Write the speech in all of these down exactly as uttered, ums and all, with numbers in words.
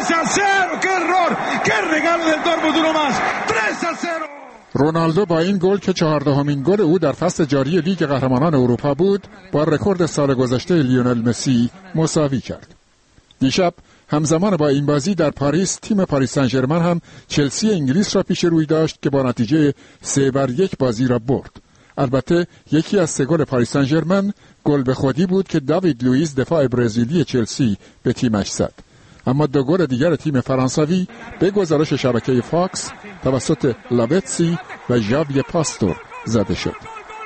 tres a cero. ¡Qué error! ¡Qué regalo del Dortmund! Uno más. tres a cero. رونالدو با این گل که چهاردهمین گل او در فصل جاری لیگ قهرمانان اروپا بود با رکورد سال گذشته لیونل مسی مساوی کرد. دیشب همزمان با این بازی در پاریس تیم پاریس سن ژرمن هم چلسی انگلیس را پیش روی داشت که با نتیجه سه بر یک بازی را برد. البته یکی از سه گل پاریس سن ژرمن گل به خودی بود که داوید لوئیس دفاع برزیلی چلسی به تیمش زد. اما دو گل دیگر تیم فرانسوی به گزارش شبکه فاکس توسط لاوتسی و ژاوی پاستور زده شد.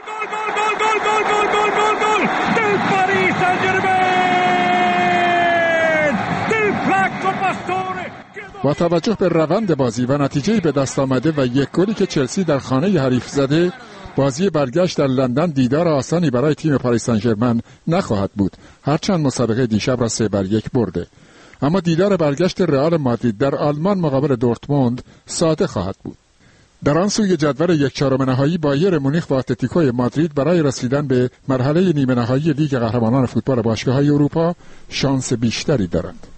با توجه به روند بازی و نتیجه به دست آمده و یک گلی که چلسی در خانه حریف زده، بازی برگشت در لندن دیدار آسانی برای تیم پاریس سن ژرمن نخواهد بود، هرچند مسابقه دیشب را سه بر یک برده. اما دیدار برگشت رئال مادرید در آلمان مقابل دورتموند ساده خواهد بود. در آن سوی جدول یک چهارم نهایی بایر مونیخ و اتلتیکو مادرید برای رسیدن به مرحله نیمه نهایی لیگ قهرمانان فوتبال باشگاه‌های اروپا شانس بیشتری دارند.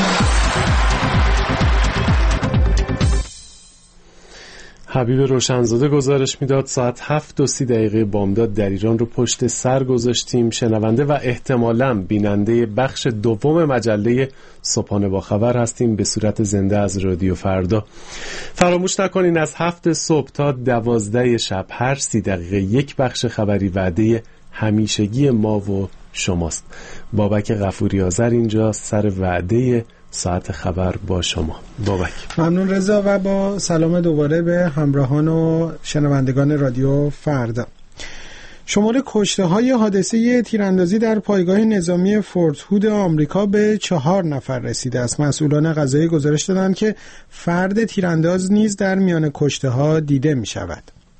حبیب روشنزاده گزارش میداد. ساعت هفت و سی دقیقه بامداد در ایران رو پشت سر گذاشتیم. شنونده و احتمالاً بیننده بخش دوم مجله صبحانه با خبر هستیم به صورت زنده از رادیو فردا. فراموش نکنین از هفت صبح تا دوازده شب هر سی دقیقه یک بخش خبری وعده همیشگی ما و شماست. بابک غفوری آذر اینجا سر وعده ساعت خبر با شما. بابک. ممنون رضا و با سلام دوباره به همراهان و شنوندگان رادیو فردا. شمار کشته‌های حادثه تیراندازی در پایگاه نظامی فورت هود آمریکا به چهار نفر رسیده است. مسئولان قضایی گزارش دادند که فرد تیرانداز نیز در میان کشته‌ها دیده می‌شود.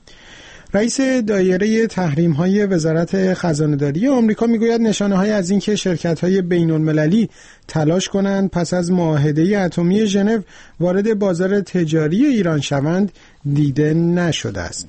رئیس دایره تحریم‌های وزارت خزانه‌داری آمریکا میگوید نشانه‌های از اینکه شرکت‌های بین‌المللی تلاش کنند پس از معاهده اتمی ژنو وارد بازار تجاری ایران شوند دیده نشده است.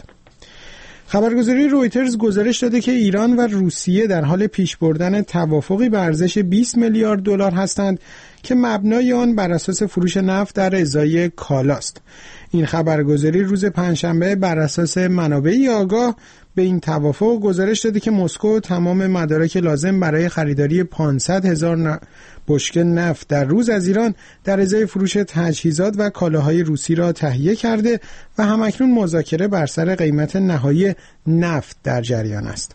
خبرگزاری رویترز گزارش داده که ایران و روسیه در حال پیش بردن توافقی به ارزش بیست میلیارد دلار هستند که مبنای آن بر اساس فروش نفت در ازای کالاست. این خبرگزاری روز پنجشنبه بر اساس منابعی آگاه به این توافق گزارش داده که مسکو تمام مدارک لازم برای خریداری پانصد هزار بشکه نفت در روز از ایران در ازای فروش تجهیزات و کالاهای روسی را تهیه کرده و همکنون مذاکره بر سر قیمت نهایی نفت در جریان است.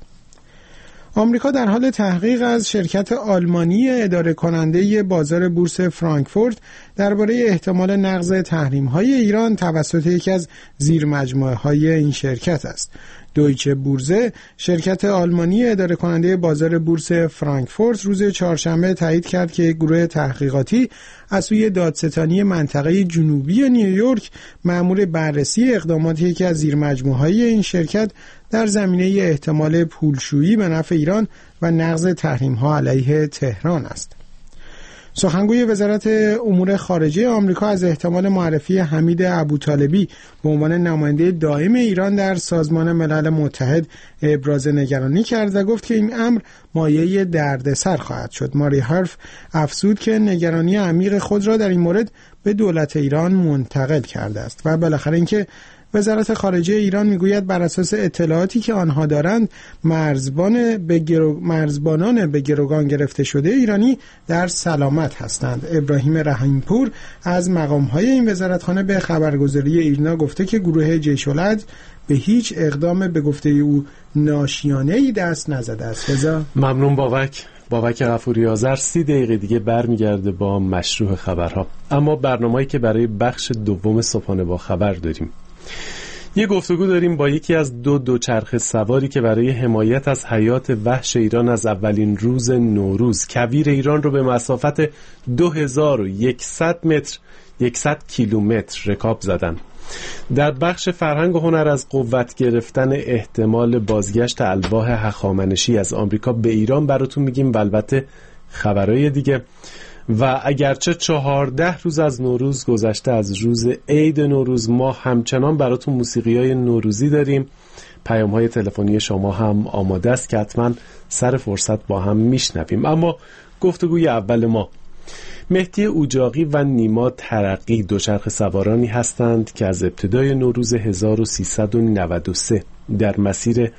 آمریکا در حال تحقیق از شرکت آلمانی اداره کننده بازار بورس فرانکفورت درباره احتمال نقض تحریم‌های ایران توسط یکی از زیرمجموعه‌های این شرکت است. دویچه بورزه، شرکت آلمانی اداره کننده بازار بورس فرانکفورت، روز چهارشنبه تایید کرد که گروه تحقیقاتی از سوی دادستانی منطقه جنوبی نیویورک مأمور بررسی اقدامات یکی از زیرمجموعه‌های این شرکت در زمینه احتمال پولشویی به نفع ایران و نقض تحریم‌ها علیه تهران است. سخنگوی وزارت امور خارجه آمریکا از احتمال معرفی حمید ابوطالبی به عنوان نماینده دائم ایران در سازمان ملل متحد ابراز نگرانی کرد و گفت که این امر مایه دردسر خواهد شد. ماری هارف افزود که نگرانی عمیق خود را در این مورد به دولت ایران منتقل کرده است و بالاخره اینکه وزارت خارجه ایران میگوید بر اساس اطلاعاتی که آنها دارند مرزبان به گرو... مرزبانان به گروگان گرفته شده ایرانی در سلامت هستند. ابراهیم رحیمپور از مقام‌های این وزارتخانه به خبرگزاری ایرنا گفته که گروه جیش‌العدل به هیچ اقدام به گفته او ناشیانه‌ای دست نزده است. رضا ممنون بابک. بابک غفوری آذر سی دقیقه دیگه برمیگرده با مشروع خبرها. اما برنامه‌ای که برای بخش دوم صبحانه با خبر داریم. یه گفتگو داریم با یکی از دو دوچرخه سواری که برای حمایت از حیات وحش ایران از اولین روز نوروز کویر ایران رو به مسافت دو هزار و صد متر صد کیلومتر رکاب زدن. در بخش فرهنگ و هنر از قوت گرفتن احتمال بازگشت الواح هخامنشی از آمریکا به ایران براتون میگیم و البته خبرهای دیگه. و اگرچه چهارده روز از نوروز گذشته از روز عید نوروز، ما همچنان براتون موسیقی‌های نوروزی داریم. پیام‌های تلفنی شما هم آماده است که حتما سر فرصت با هم میشنویم. اما گفتگوی اول ما مهدی اوجاقی و نیما ترقی دوچرخه سوارانی هستند که از ابتدای نوروز هزار و سیصد و نود و سه در مسیر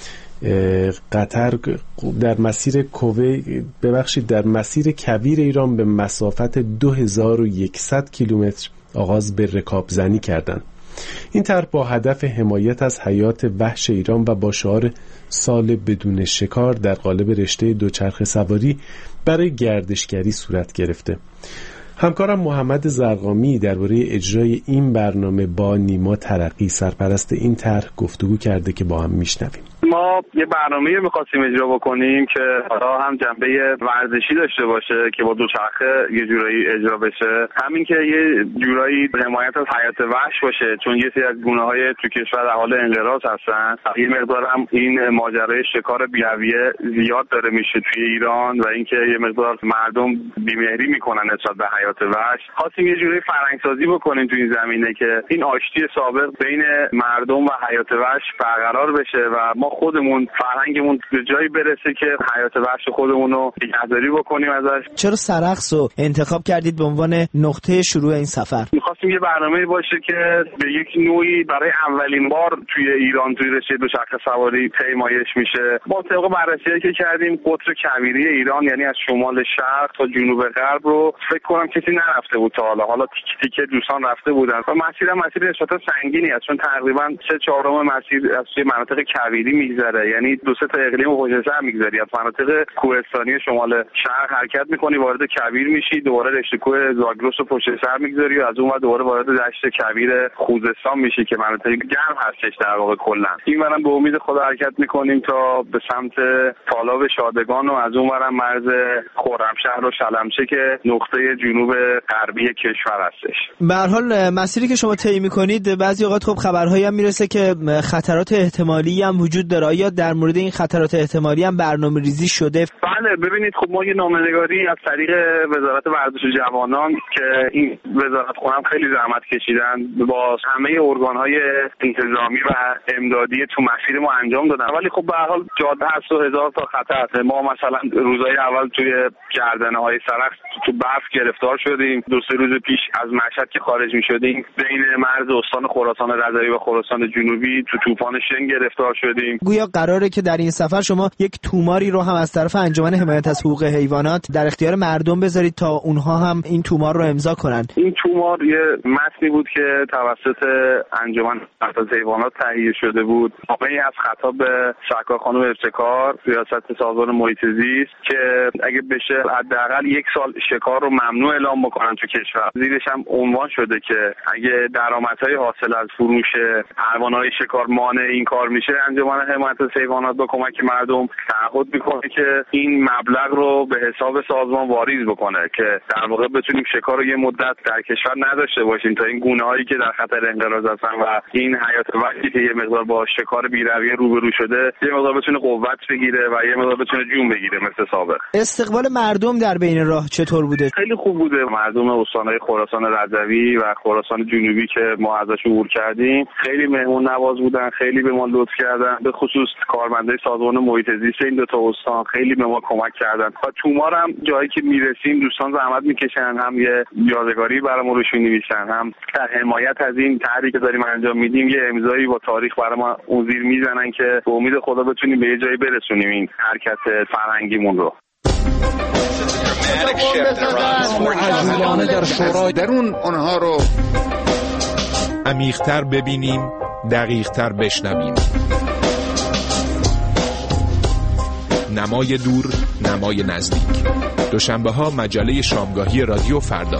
قطر در مسیر کوی ببخشید در مسیر کویر ایران به مسافت دو هزار و صد کیلومتر آغاز به رکابزنی کردند. این طرح با هدف حمایت از حیات وحش ایران و با شعار سال بدون شکار در قالب رشته دوچرخه سواری برای گردشگری صورت گرفته. همکارم محمد زرقامی درباره اجرای این برنامه با نیما ترقی سرپرست این طرح گفتگو کرده که با هم میشنویم. ما یه برنامه‌ای می‌خواستیم اجرا بکنیم که حالا هم جنبه ورزشی داشته باشه که با دوچرخه یه جورایی اجرا بشه، همین که یه جورایی حمایت از حیات وحش باشه، چون یه سری از گونه‌های تو کشور در حال انقراض هستن. یه مقدار هم این ماجرای شکار بی‌رویه زیاد داره میشه توی ایران و اینکه یه مقدار مردم بی‌مهری میکنن نسبت به حیات وحش. خواستیم یه جوری فرهنگ‌سازی بکنیم تو این زمینه که این آشتی سابق بین مردم و حیات وحش برقرار بشه و ما خودمون فرهنگمون به جایی برسه که حیات وحش خودمون رو نگهداری بکنیم ازش. چرا سرخس رو انتخاب کردید به عنوان نقطه شروع این سفر؟ می‌خواستیم یه برنامه‌ای باشه که به یک نوعی برای اولین بار توی ایران توی رشته دوچرخه سواری پیمایش میشه. با طبق بررسی‌ای که کردیم قطر کویری ایران، یعنی از شمال شرق تا جنوب غرب رو فکر کنم کسی نرفته بود تا حالا. حالا تیک تیک دوستان رفته بودن و مسیر مسیر نسبتا سنگینی است، چون تقریبا سه چهارم مسیر از مناطق کویری میگذره، یعنی دو سه تا اقلیم پشت‌سر میگذری. از مناطق کوهستانی شمال شرق حرکت میکنی، وارد کویر میشی، دوباره رشته کوه زاگرس رو پشت سر میگذاری و از اون ور دوباره وارد دشت کویر خوزستان میشی که مناطق گرم هستش در واقع کلا. این ورم به امید خدا حرکت میکنیم تا به سمت تالاب شادگان و از اون ورم مرز خرمشهر و شلمچه که نقطه جنوب غربی کشور هستش. به هر حال مسیری که شما طی میکنید بعضی اوقات خب خبرهایی هم میرسه که خطرات احتمالی هم وجود داره. آیا در مورد این خطرات احتمالی هم برنامه‌ریزی شده؟ بله، ببینید خب ما یه نامه‌نگاری از طریق وزارت ورزش و جوانان که این وزارت خونم خیلی زحمت کشیدن با همه ارگان‌های انتظامی و امدادی تو مسیر ما انجام دادن، ولی خب به هر حال جاده هست و هزار تا خطر. ما مثلا روزهای اول توی گردنه‌های سرخس تو برف گرفتار شدیم. دو سه روز پیش از مشهد که خارج می‌شدیم بین مرز استان خراسان رضوی و خراسان جنوبی تو طوفان شن گرفتار شدیم. گویا قراره که در این سفر شما یک توماری رو هم از طرف انجمن حمایت از حقوق حیوانات در اختیار مردم بذارید تا اونها هم این تومار رو امضا کنن. این تومار یه متنی بود که توسط انجمن حمایت از حیوانات تهیه شده بود، نامه‌ای از خطاب به سرکار خانم ابتکار ریاست سازمان محیط زیست که اگه بشه حداقل یک سال شکار رو ممنوع اعلام بکنن تو کشور. زیرش هم عنوان شده که اگه درآمدهای حاصل از فروش حیوانات شکار مانع این کار میشه، انجمن حمایت از حیوانات با کمک مردم تعهد میکنه که این مبلغ رو به حساب سازمان واریز بکنه که در واقع بتونیم شکار رو یه مدت در کشور نداشته باشیم تا این گونه هایی که در خطر انقراض هستن و این حیات وحشی که یه مقدار با شکار بی‌رویه روبرو شده یه مقدار بتونه قوت بگیره و یه مقدار بتونه جون بگیره مثل سابق. استقبال مردم در بین راه چطور بوده؟ خیلی خوب بوده. مردم استان‌های خراسان رضوی و خراسان جنوبی که ما ازش عبور کردیم خیلی مهمون نواز بودن، خیلی به ما لطف کردن، به خصوص کارمندای سازمان محیط زیست این دو تا استان خیلی به ما کمک کردن. و تومار هم جایی که میرسیم دوستان زحمت میکشن، هم یه یادگاری برامون روشون نویسن، هم در حمایت از این طرحی که داریم انجام میدیم یه امضایی با تاریخ برای ما اون زیر میزنن که به امید خدا بتونیم به یه جایی برسونیم این حرکت فرهنگیمون رو. عجولانه در شورای درون آنها رو عمیق‌تر ببینیم، دقیق‌تر بشنویم. نمای دور، نمای نزدیک. دوشنبه‌ها مجله شامگاهی رادیو فردا.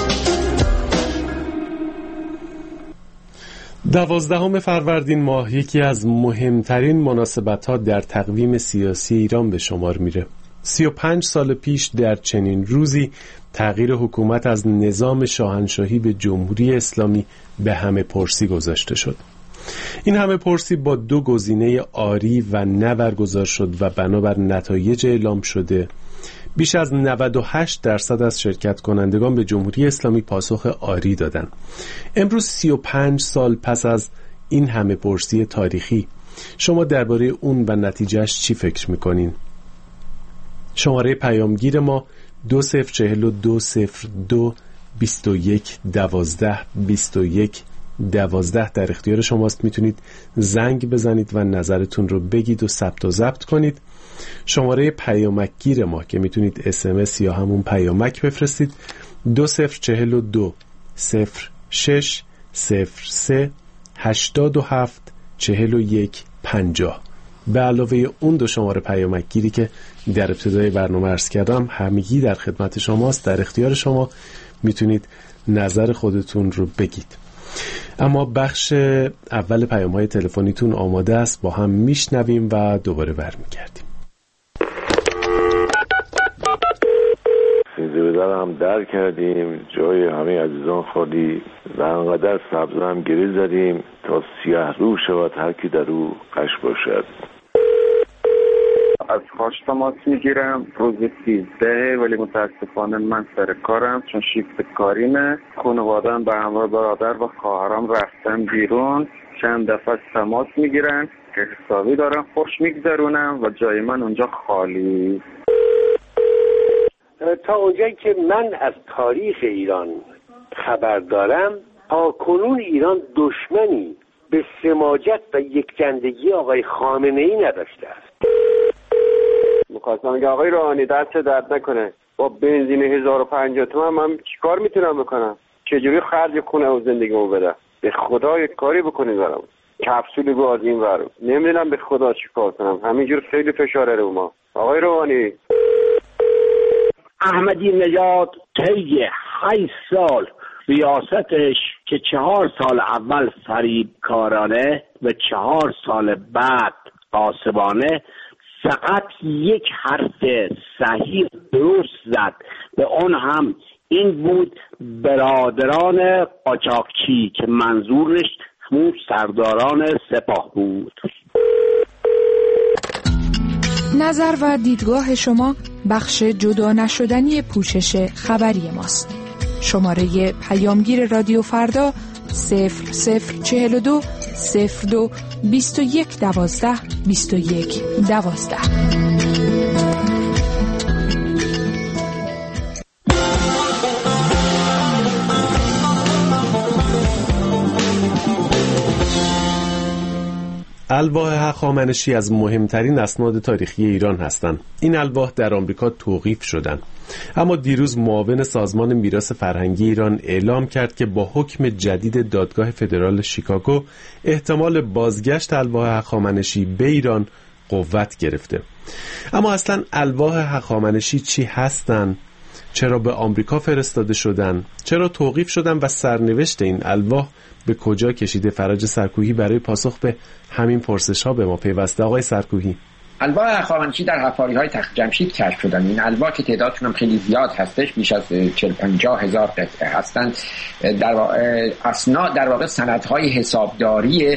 دوازدهم فروردین ماه یکی از مهمترین مناسبت‌ها در تقویم سیاسی ایران به شمار میره. سی و پنج سال پیش در چنین روزی تغییر حکومت از نظام شاهنشاهی به جمهوری اسلامی به همه پرسی گذاشته شد. این همه پرسی با دو گزینه آری و نه برگزار شد و بنابر نتایج اعلام شده بیش از نود و هشت درصد از شرکت کنندگان به جمهوری اسلامی پاسخ آری دادند. امروز سی و پنج سال پس از این همه پرسی تاریخی شما درباره اون و نتیجهش چی فکر میکنین؟ شماره پیامگیر ما دو صفر چهل و دو صفر دو بیست و یک دوازده بیست و یک دوازده در اختیار شماست. میتونید زنگ بزنید و نظرتون رو بگید و ثبت و ضبط کنید. شماره پیامک گیر ما که میتونید اس ام اس یا همون پیامک بفرستید دو صفر چهل و دو صفر شش صفر سه هشتاد و هفت چهل و یک پنجاه. به علاوه اون دو شماره پیامک گیری که در ابتدای برنامه عرض کردم همگی در خدمت شماست، در اختیار شما، میتونید نظر خودتون رو بگید. اما بخش اول پیام های تلفنیتون آماده است، با هم میشنویم و دوباره برمیگردیم. زیبدر هم در کردیم، جای همه عزیزان خالی و انقدر سبز هم گریز زدیم تا سیاه رو شود هر کی در او قش باشد. از خاش تماس میگیرم، روز سیزده، ولی متاسفانه من سر کارم چون شیفت کاریمه. خانواده‌ام به همراه برادر و خواهرام رفتن بیرون، چند دفعه تماس میگیرن که حسابی دارم خوش میگذرونم و جای من اونجا خالی. تا اونجایی که من از تاریخ ایران خبر دارم، تا کنون ایران دشمنی به سماجت و یکجندگی آقای خامنه‌ای نداشته است. می‌خواستم که آقای روحانی دست درد نکنه، با بنزین هزار و پنجاه تومن من چیکار میتونم بکنم؟ چجوری خرج خونه و زندگیمو بدم؟ به خدا یک کاری بکنید برام. کپسول گاز این ور نمیدونم به خدا چیکار کنم، همینجور خیلی فشاره رو ما. آقای روحانی، احمدی نژاد طی هشت سال ریاستش که چهار سال اول فریبکارانه و چهار سال بعد قاسبانه فقط یک حرف صحیح درست زد، به اون هم این بود برادران قاچاقچی که منظورش همون سرداران سپاه بود. نظر و دیدگاه شما بخش جدا نشدنی پوشش خبری ماست. شماره پیامگیر رادیو فردا صفر صفر چهل و دو صفر دو بیست و یک دوازده بیست و یک دوازده. الواح هخامنشی از مهمترین اسناد تاریخی ایران هستند. این الواح در آمریکا توقیف شدند، اما دیروز معاون سازمان میراث فرهنگی ایران اعلام کرد که با حکم جدید دادگاه فدرال شیکاگو احتمال بازگشت الواح هخامنشی به ایران قوت گرفته. اما اصلا الواح هخامنشی چی هستند؟ چرا به آمریکا فرستاده شدن؟ چرا توقیف شدن و سرنوشت این الواح به کجا کشیده؟ فرج سرکوهی برای پاسخ به همین پرسش ها به ما پیوسته. آقای سرکوهی، الواح هخامنشی در حفاری های تخت جمشید کشف شدن. این الواح که تعدادشون هم خیلی زیاد هستش، بیش از چهل پنجاه هزار قطعه هستند. در واقع اسناد، در واقع سندهای حسابداری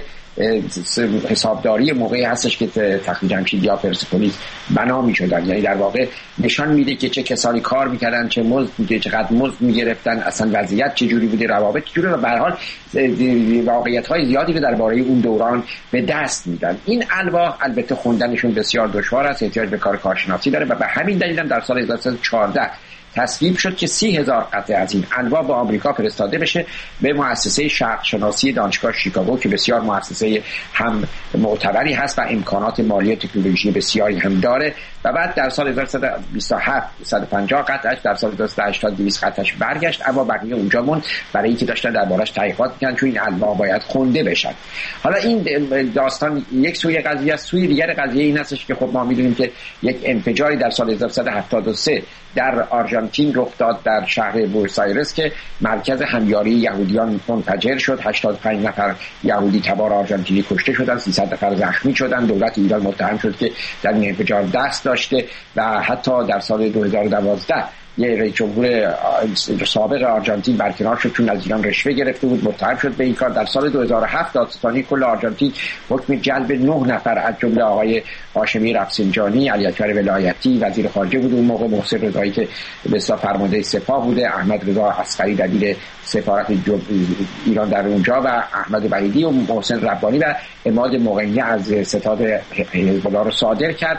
حسابداری موقعی هستش که تخت جمشید یا پرسپولیس بنا می‌شدن. یعنی در واقع نشان میده که چه کسانی کار می‌کردن، چه مزد بوده، چقدر مزد می‌گرفتن، اصلا وضعیت چه جوری بوده، روابط چه جوری، و به هر حال واقعیت‌های زیادی رو درباره اون دوران به دست میدن. این الواح البته خوندنشون بسیار دشوار است، احتیاج به کار کارشناسی داره و به همین دلیل هم در سال هزار و سیصد و چهارده تصویب شد که سی هزار قطعه از این الواح به آمریکا فرستاده بشه به مؤسسه شرق شناسی دانشگاه شیکاگو که بسیار مؤسسه هم معتبری هست و امکانات مالی و تکنولوژی بسیاری هم داره. و بعد در سال هزار و سیصد و بیست و هفت صد و پنجاه قطعش، در سال هزار و سیصد و هشتاد دویست قطعش برگشت، اما بقیه اونجا موند برای اینکه داشتن دربارش تحقیقات می‌کردن چون این الواح باید خونده بشن. حالا این داستان یک سوی قضیه است. سوی دیگر قضیه این هستش که خب ما می‌دونیم که یک انفجاری در سال هزار و سیصد و هفتاد و سه در آرژانتین رخ داد در شهر بوئنوس آیرس که مرکز همیاری یهودیان منفجر شد. هشتاد و پنج نفر یهودی تبار آرژانتینی کشته شدند، سیصد نفر زخمی شدند. دولت ایران متهم شد که در این انفجار دست داشته و حتی در سال دو هزار و دوازده یه رئیس جمهور سابق آرژانتین برکنار شد چون از ایران رشوه گرفته بود، متهم شد به این کار. در سال دو هزار و هفت دادستانی کل آرژانتین حکم جلب نه نفر از جمله آقای هاشمی رفسنجانی، علی اکبر ولایتی وزیر خارجه بود اون موقع، محسن رضایی که به اصطلاح فرمانده سپاه بوده، احمد رضا عسکری دبیر سفارت ایران در اونجا و احمد وحیدی و محسن ربانی و عماد مقنی از ستاد حزب الله رو صادر کرد.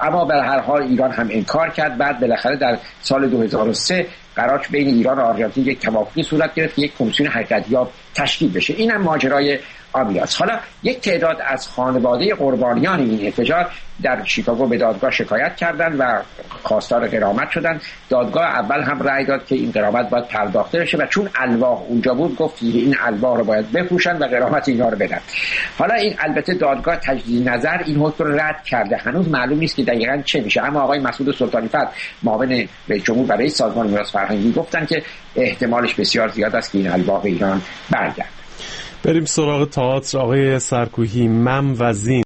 اما به هر حال ایران هم انکار کرد. بعد بالاخره در سال دو هزار و سه قرار بین ایران و آرژانتین یک توافقی صورت گرفت که یک کمیسیون حقیقت‌یاب تشکیل بشه. اینم ماجرای آمیاس. حالا یک تعداد از خانواده قربانیان این احتجاج در شیکاگو به دادگاه شکایت کردند و خواستار غرامت شدند. دادگاه اول هم رأی داد که این غرامت باید پرداخته بشه و چون الواح اونجا بود گفت که این الواح رو باید بفروشن و غرامت اینا رو بدن. حالا این البته دادگاه تجدید نظر این حکم رو رد کرده. هنوز معلوم نیست که دقیقاً چه میشه، اما آقای مسعود سلطانی فر معاون رئیس جمهور برای سازمان میراث فرهنگی گفتن که احتمالش بسیار زیاد است که این الواح به ایران برگرده. بریم سراغ تئاتر. آقای سرکوهی، مم و زین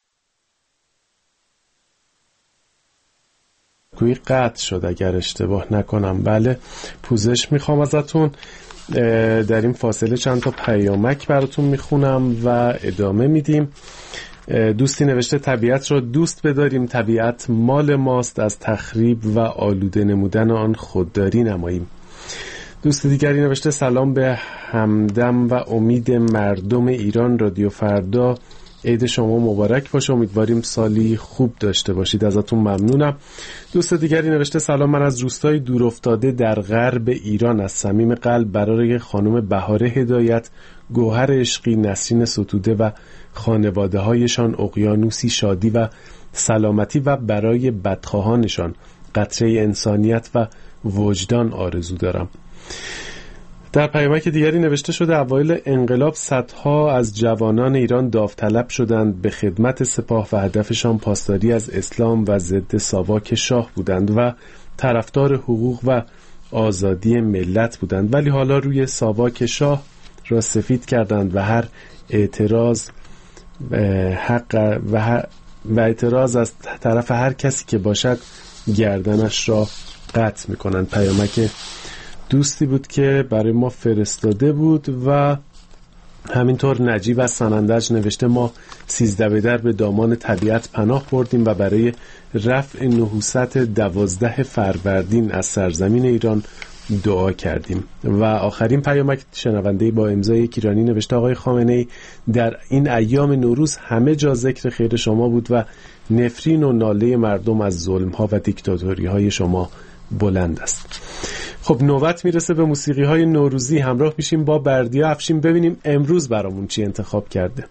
کوی قطع شد اگر اشتباه نکنم. بله، پوزش میخوام ازتون. در این فاصله چند تا پیامک براتون میخونم و ادامه میدیم. دوستی نوشته طبیعت را دوست بداریم، طبیعت مال ماست، از تخریب و آلوده نمودن آن خودداری نماییم. دوست دیگری نوشته سلام به همدم و امید مردم ایران، رادیو فردا عید شما مبارک باشه، امیدواریم سالی خوب داشته باشید، ازتون ممنونم. دوست دیگری نوشته سلام، من از روستای دورافتاده در غرب ایران از صمیم قلب برای خانم بهاره هدایت، گوهر عشقی، نسرین ستوده و خانواده هایشان اقیانوسی شادی و سلامتی و برای بدخواهانشان قطره انسانیت و وجدان آرزو دارم. در پیامک دیگری نوشته شده اوایل انقلاب صدها از جوانان ایران داوطلب شدند به خدمت سپاه و هدفشان پاسداری از اسلام و ضد ساواک شاه بودند و طرفدار حقوق و آزادی ملت بودند، ولی حالا روی ساواک شاه را سفید کردند و هر اعتراض حق و, هر و اعتراض از طرف هر کسی که باشد گردنش را قطع میکنند. پیامک دوستی بود که برای ما فرستاده بود. و همینطور نجیب از سنندج نوشته ما سیزده به در به دامان طبیعت پناه بردیم و برای رفع نحوست دوازده فروردین از سرزمین ایران دعا کردیم. و آخرین پیامک شنونده با امضای یک ایرانی نوشته آقای خامنه‌ای در این ایام نوروز همه جا ذکر خیر شما بود و نفرین و ناله مردم از ظلم‌ها و دیکتاتوری‌های شما بلند است. خب نوبت میرسه به موسیقی های نوروزی. همراه میشیم با بردیا افشین ببینیم امروز برامون چی انتخاب کرده.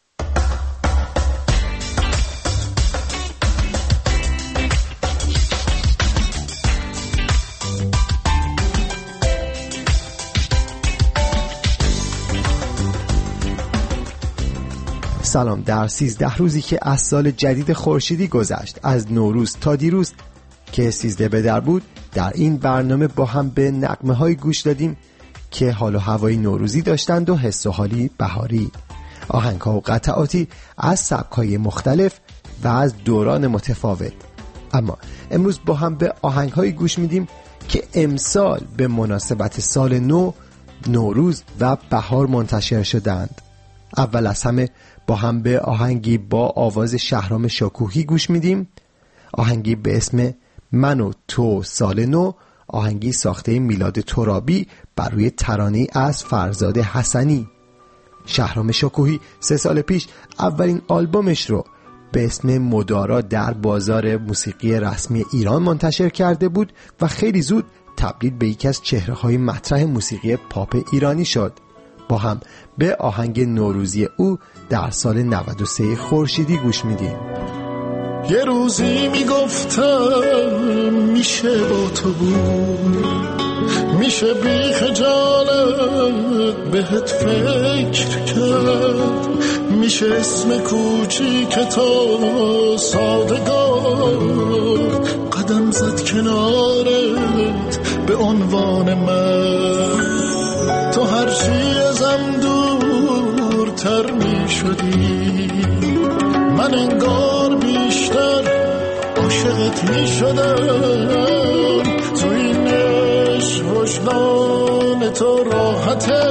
سلام. در سیزده روزی که از سال جدید خورشیدی گذشت، از نوروز تا دیروز که سیزده به در بود، در این برنامه با هم به نغمه های گوش دادیم که حال و هوای نوروزی داشتند و حس و حالی بهاری، آهنگ ها و قطعاتی از سبک های مختلف و از دوران متفاوت. اما امروز با هم به آهنگ های گوش میدیم که امسال به مناسبت سال نو، نوروز و بهار منتشر شدند. اول از همه با هم به آهنگی با آواز شهرام شکوهی گوش میدیم، آهنگی به اسم من و تو سال نو، آهنگی ساخته میلاد ترابی بر روی ترانه‌ای از فرزاد حسنی. شهرام شکوهی سه سال پیش اولین آلبومش رو به اسم مدارا در بازار موسیقی رسمی ایران منتشر کرده بود و خیلی زود تبدیل به یکی از چهره‌های مطرح موسیقی پاپ ایرانی شد. با هم به آهنگ نوروزی او در سال نود و سه خورشیدی گوش میدیم. یه روزی میگفتم میشه با تو بود، میشه بی خجالت بهت فکر کرد، میشه اسم کوچیک تو سادگار قدم زد کنارت به عنوان من. تو هرچی ازم دورتر میشدی، من انگار بیشتر عاشقت میشدم. تو این عشق وجدان تو راحته،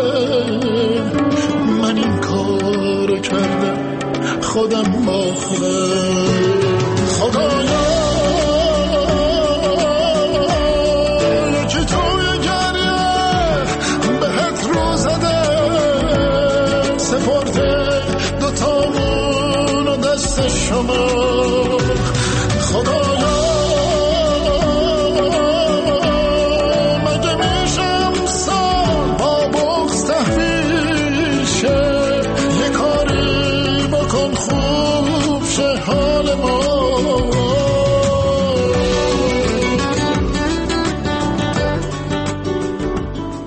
من این کارو کردم خودم با خودم. خدایا یکی توی گریه بهت رو زده، سپرده دوتامون و دست شما. خدا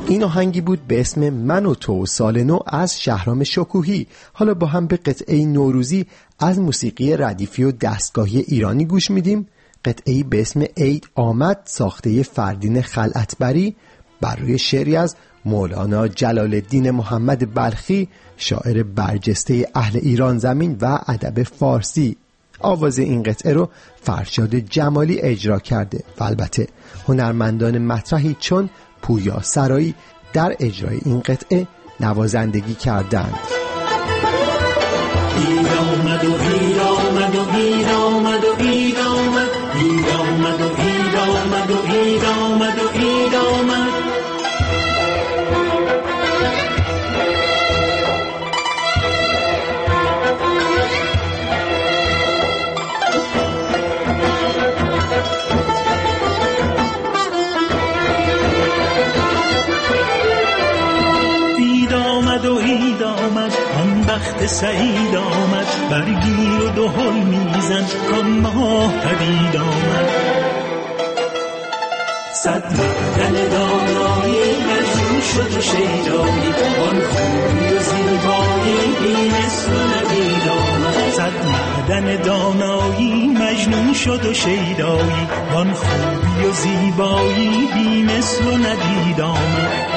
این آهنگی بود به اسم من و تو سال نو از شهرام شکوهی. حالا با هم به قطعه نوروزی از موسیقی ردیفی و دستگاهی ایرانی گوش میدیم. قطعه‌ای به اسم عید آمد ساخته فردین خلعتبری بر روی شعری از مولانا جلال الدین محمد بلخی، شاعر برجسته اهل ایران زمین و ادب فارسی. آواز این قطعه رو فرشاد جمالی اجرا کرده و البته هنرمندان مطرحی چون پویا سرایی در اجرای این قطعه نوازندگی کردند. اید آمد و اید آمد و اید آمد و اید آمد اید آمد و اید آمد و اید آمد و اید آمد بخت سعید آمد برگیر و دهل میزن کان ماه پدید آمد صد معدن دانایی مجنون شد و شیدایی آن خوبی و زیبایی بی مثل و ندید آمد صد معدن دانایی مجنون شد و شیدایی آن خوبی و زیبایی بی مثل و ندید آمد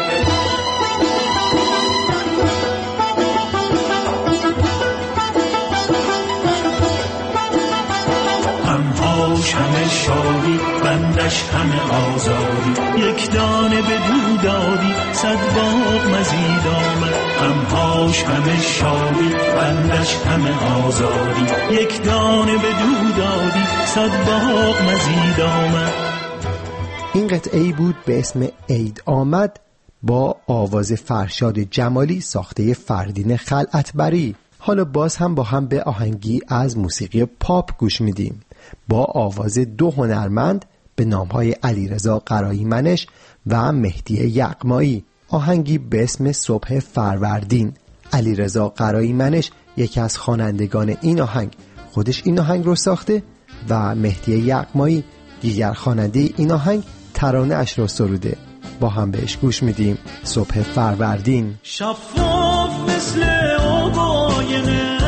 همه شادی بندش همه آزادی یک دانه به دو دادی صد باغ مزید آمد غمهاش همه شادی بندش همه آزادی یک دانه به دو دادی صد باغ مزید آمد. این قطعه‌ای بود به اسم عید آمد با آواز فرشاد جمالی ساخته فردین خلعتبری. حالا باز هم با هم به آهنگی از موسیقی پاپ گوش میدیم با آواز دو هنرمند به نامهای علیرضا قرایی منش و مهدی یغمایی. آهنگی به اسم صبح فروردین. علیرضا قرایی منش یکی از خوانندگان این آهنگ خودش این آهنگ رو ساخته و مهدی یغمایی دیگر خواننده این آهنگ ترانه اش رو سروده. با هم بهش گوش میدیم. صبح فروردین. شفاف مثل آباینه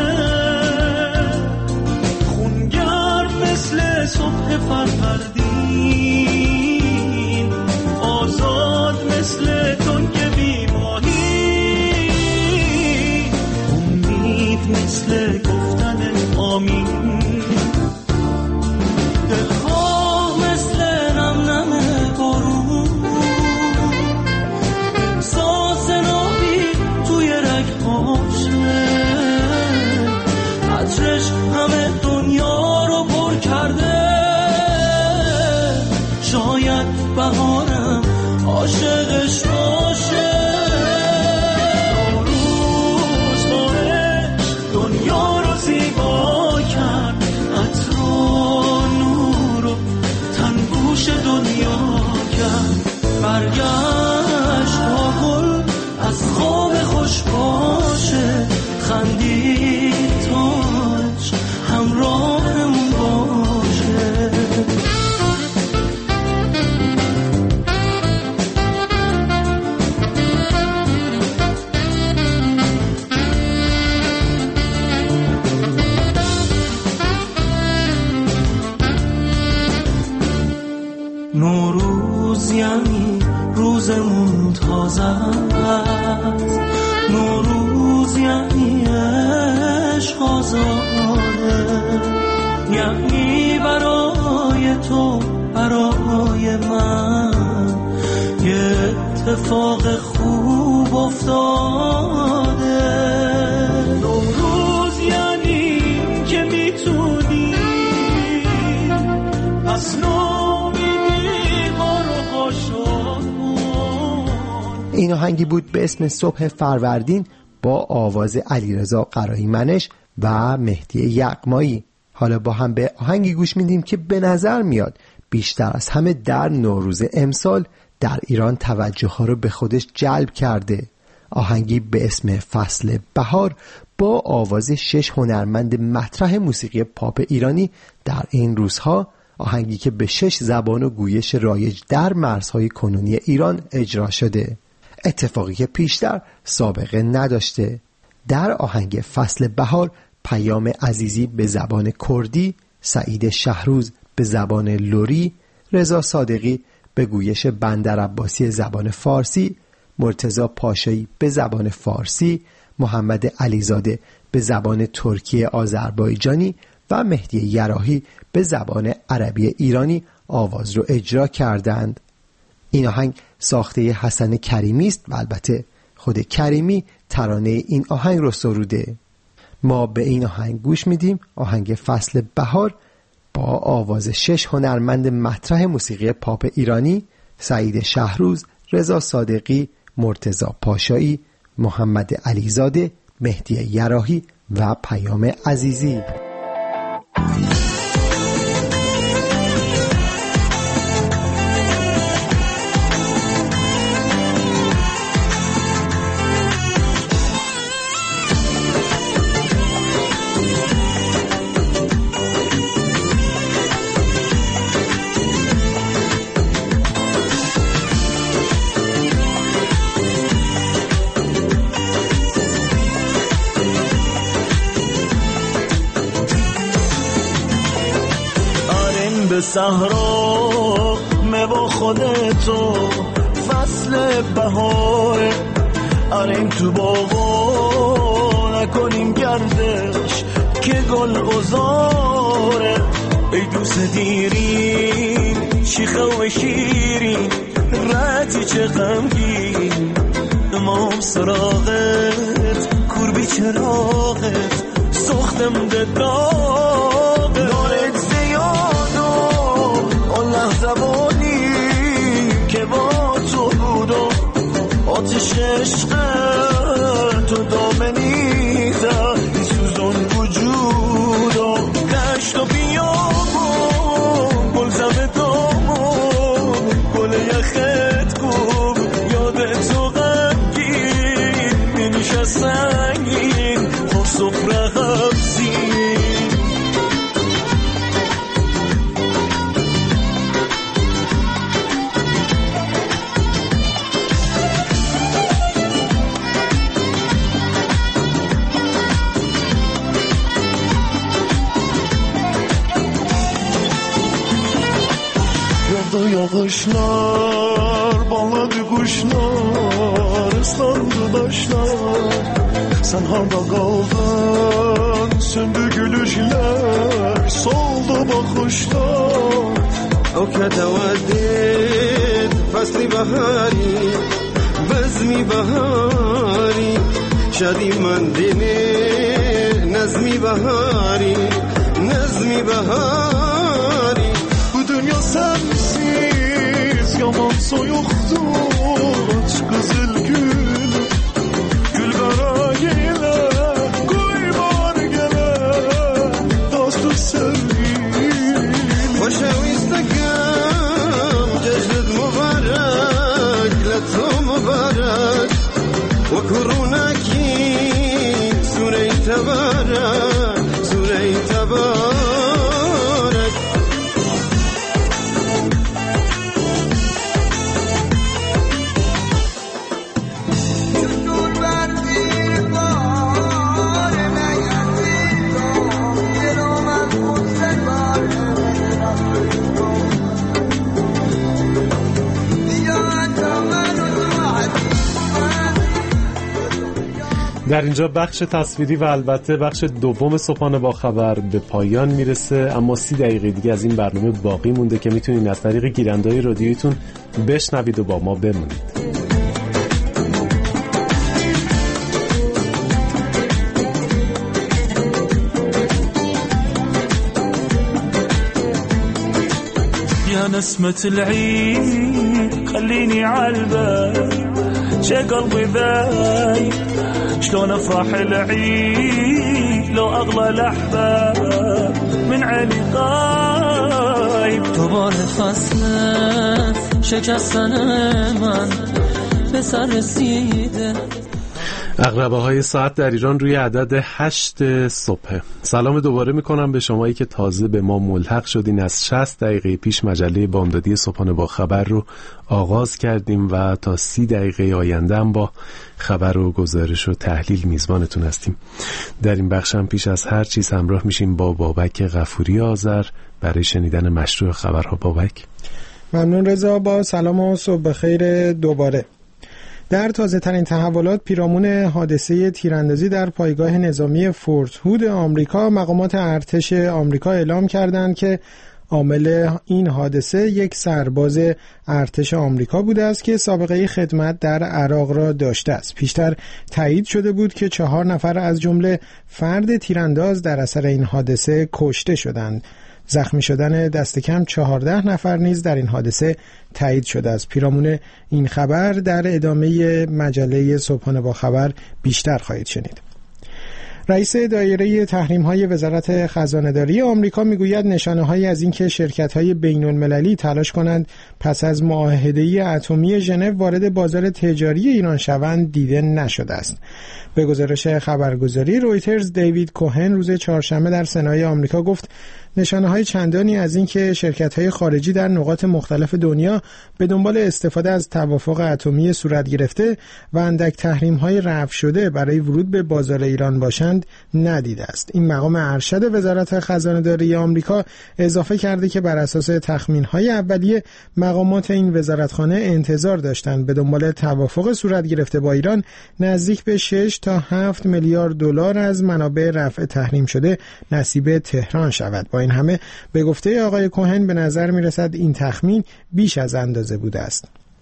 مثل صبح فروردین آزاد مثل تنگ بیماهی امید مثل گفتن آمین دلخواه مثل نم نم بارون ساز نابی توی رگهاشه عطرش همه دنیا رو کرده شاید بهارم عاشقش باشه نوروز بارش دنیا رو زیبا کرد عطر و نور و تنگوش دنیا کرد برگشت تا گل از خواب خوش باشه خندید تاش همراهمون نوروز یعنی روزمون تازه است نوروز یعنی عشق آزاده یعنی برای تو برای من یه اتفاق خوب افتاده نوروز یعنی که میتونی پس این آهنگی بود به اسم صبح فروردین با آواز علیرضا قرایی منش و مهدی یغمایی. حالا با هم به آهنگی گوش میدیم که به نظر میاد بیشتر از همه در نوروز امسال در ایران توجه ها رو به خودش جلب کرده. آهنگی به اسم فصل بهار با آواز شش هنرمند مطرح موسیقی پاپ ایرانی در این روزها. آهنگی که به شش زبان و گویش رایج در مرزهای کنونی ایران اجرا شده. اتفاقی که پیشتر سابقه نداشته. در آهنگ فصل بهار پیام عزیزی به زبان کردی، سعید شهروز به زبان لری، رضا صادقی به گویش بندر عباسی زبان فارسی، مرتضی پاشایی به زبان فارسی، محمد علیزاده به زبان ترکی آذربایجانی و مهدی یراحی به زبان عربی ایرانی آواز رو اجرا کردند. این آهنگ ساخته حسن کریمی است و البته خود کریمی ترانه این آهنگ رو سروده. ما به این آهنگ گوش میدیم، آهنگ فصل بهار با آواز شش هنرمند مطرح موسیقی پاپ ایرانی: سعید شهروز، رضا صادقی، مرتضی پاشایی، محمد علیزاده، مهدی یراحی و پیام عزیزی. صحرا می با خودتو فصل بهاره، آریم تو باغا نکنیم گردش که گل گذاره. ای دوست دیرین شیخه و شیرین رتی چه غمگین، امام سراغت کوربی چراغت سختم دداغ دارت زیادو اون لحظه بانی که با تو بودم آتش عشق تو دامنی زد سوزون وجودم دشت و بیابون گل زمه دامون گل یخت کن یادت تو غمگین نمیشه سنگین خور سفره غبزین. Yağışlar, bağladı kuşlar, ıslandı taşlar. Sen harda kaldın, söndü gülüşler, soldu bakışlar. O keteveddit, fasli bahari, bezmi bahari, şadi mandini, nezmi bahari, nezmi bahari. Bu dünya sensiz yaman soyuktur, aç kızıl gül, gül kara gele, koy bar gele, dostu sevgili. Hoşa istakam, cecdet mübarek, leto mübarek, ve kurunaki, sure-i tebarek, sure-i tebarek. در اینجا بخش تصویری و البته بخش دوم صبحانه با خبر به پایان میرسه، اما سی دقیقه دیگه از این برنامه باقی مونده که میتونید از طریق گیرنده‌های رادیویتون بشنوید و با ما بمونید. يا نسمة العيد خليني عالبال شي قلبي ذاي شلون افرح العيد لو اغلى الاحباب من عيني غايب. دوباره فصل شکستن من به سر رسیده. عقربه های ساعت در ایران روی عدد هشت صبح. سلام دوباره میکنم به شمایی که تازه به ما ملحق شدین. از شصت دقیقه پیش مجله بامدادی صبحانه با خبر رو آغاز کردیم و تا سی دقیقه آینده هم با خبر و گزارش و تحلیل میزبانتون هستیم. در این بخش هم پیش از هر چیز همراه میشیم با بابک غفوری آذر برای شنیدن مشروع خبرها. بابک. ممنون رضا. با سلام و صبح بخیر دوباره. در تازه ترین تحولات پیرامون حادثه تیراندازی در پایگاه نظامی فورت هود آمریکا، مقامات ارتش آمریکا اعلام کردند که عامل این حادثه یک سرباز ارتش آمریکا بوده است که سابقه خدمت در عراق را داشته است. پیشتر تایید شده بود که چهار نفر از جمله فرد تیرانداز در اثر این حادثه کشته شدند. زخمی شدن دست کم چهارده نفر نیز در این حادثه تایید شده است. پیرامون این خبر در ادامه مجله صبحانه با خبر بیشتر خواهید شنید. رئیس دایره تحریم‌های وزارت خزانه‌داری آمریکا میگوید نشانه‌هایی از اینکه شرکت‌های بین‌المللی تلاش کنند پس از معاهده اتمی ژنو وارد بازار تجاری ایران شوند دیده نشده است. به گزارش خبرگزاری رویترز، دیوید کوهن روز چهارشنبه در سنای آمریکا گفت نشانه‌های چندانی از اینکه شرکت‌های خارجی در نقاط مختلف دنیا به دنبال استفاده از توافق اتمی صورت گرفته و اندک تحریم‌های رفع شده برای ورود به بازار ایران باشند ندیده است. این مقام ارشد وزارت خزانه‌داری آمریکا اضافه کرده که بر اساس تخمین‌های اولیه مقامات این وزارتخانه انتظار داشتند به دنبال توافق صورت گرفته با ایران نزدیک به شش تا هفت میلیارد دلار از منابع رفع تحریم شده نصیب تهران شود. با این همه به گفته آقای کوهن به نظر می‌رسد این تخمین بیش از اندازه بوده است.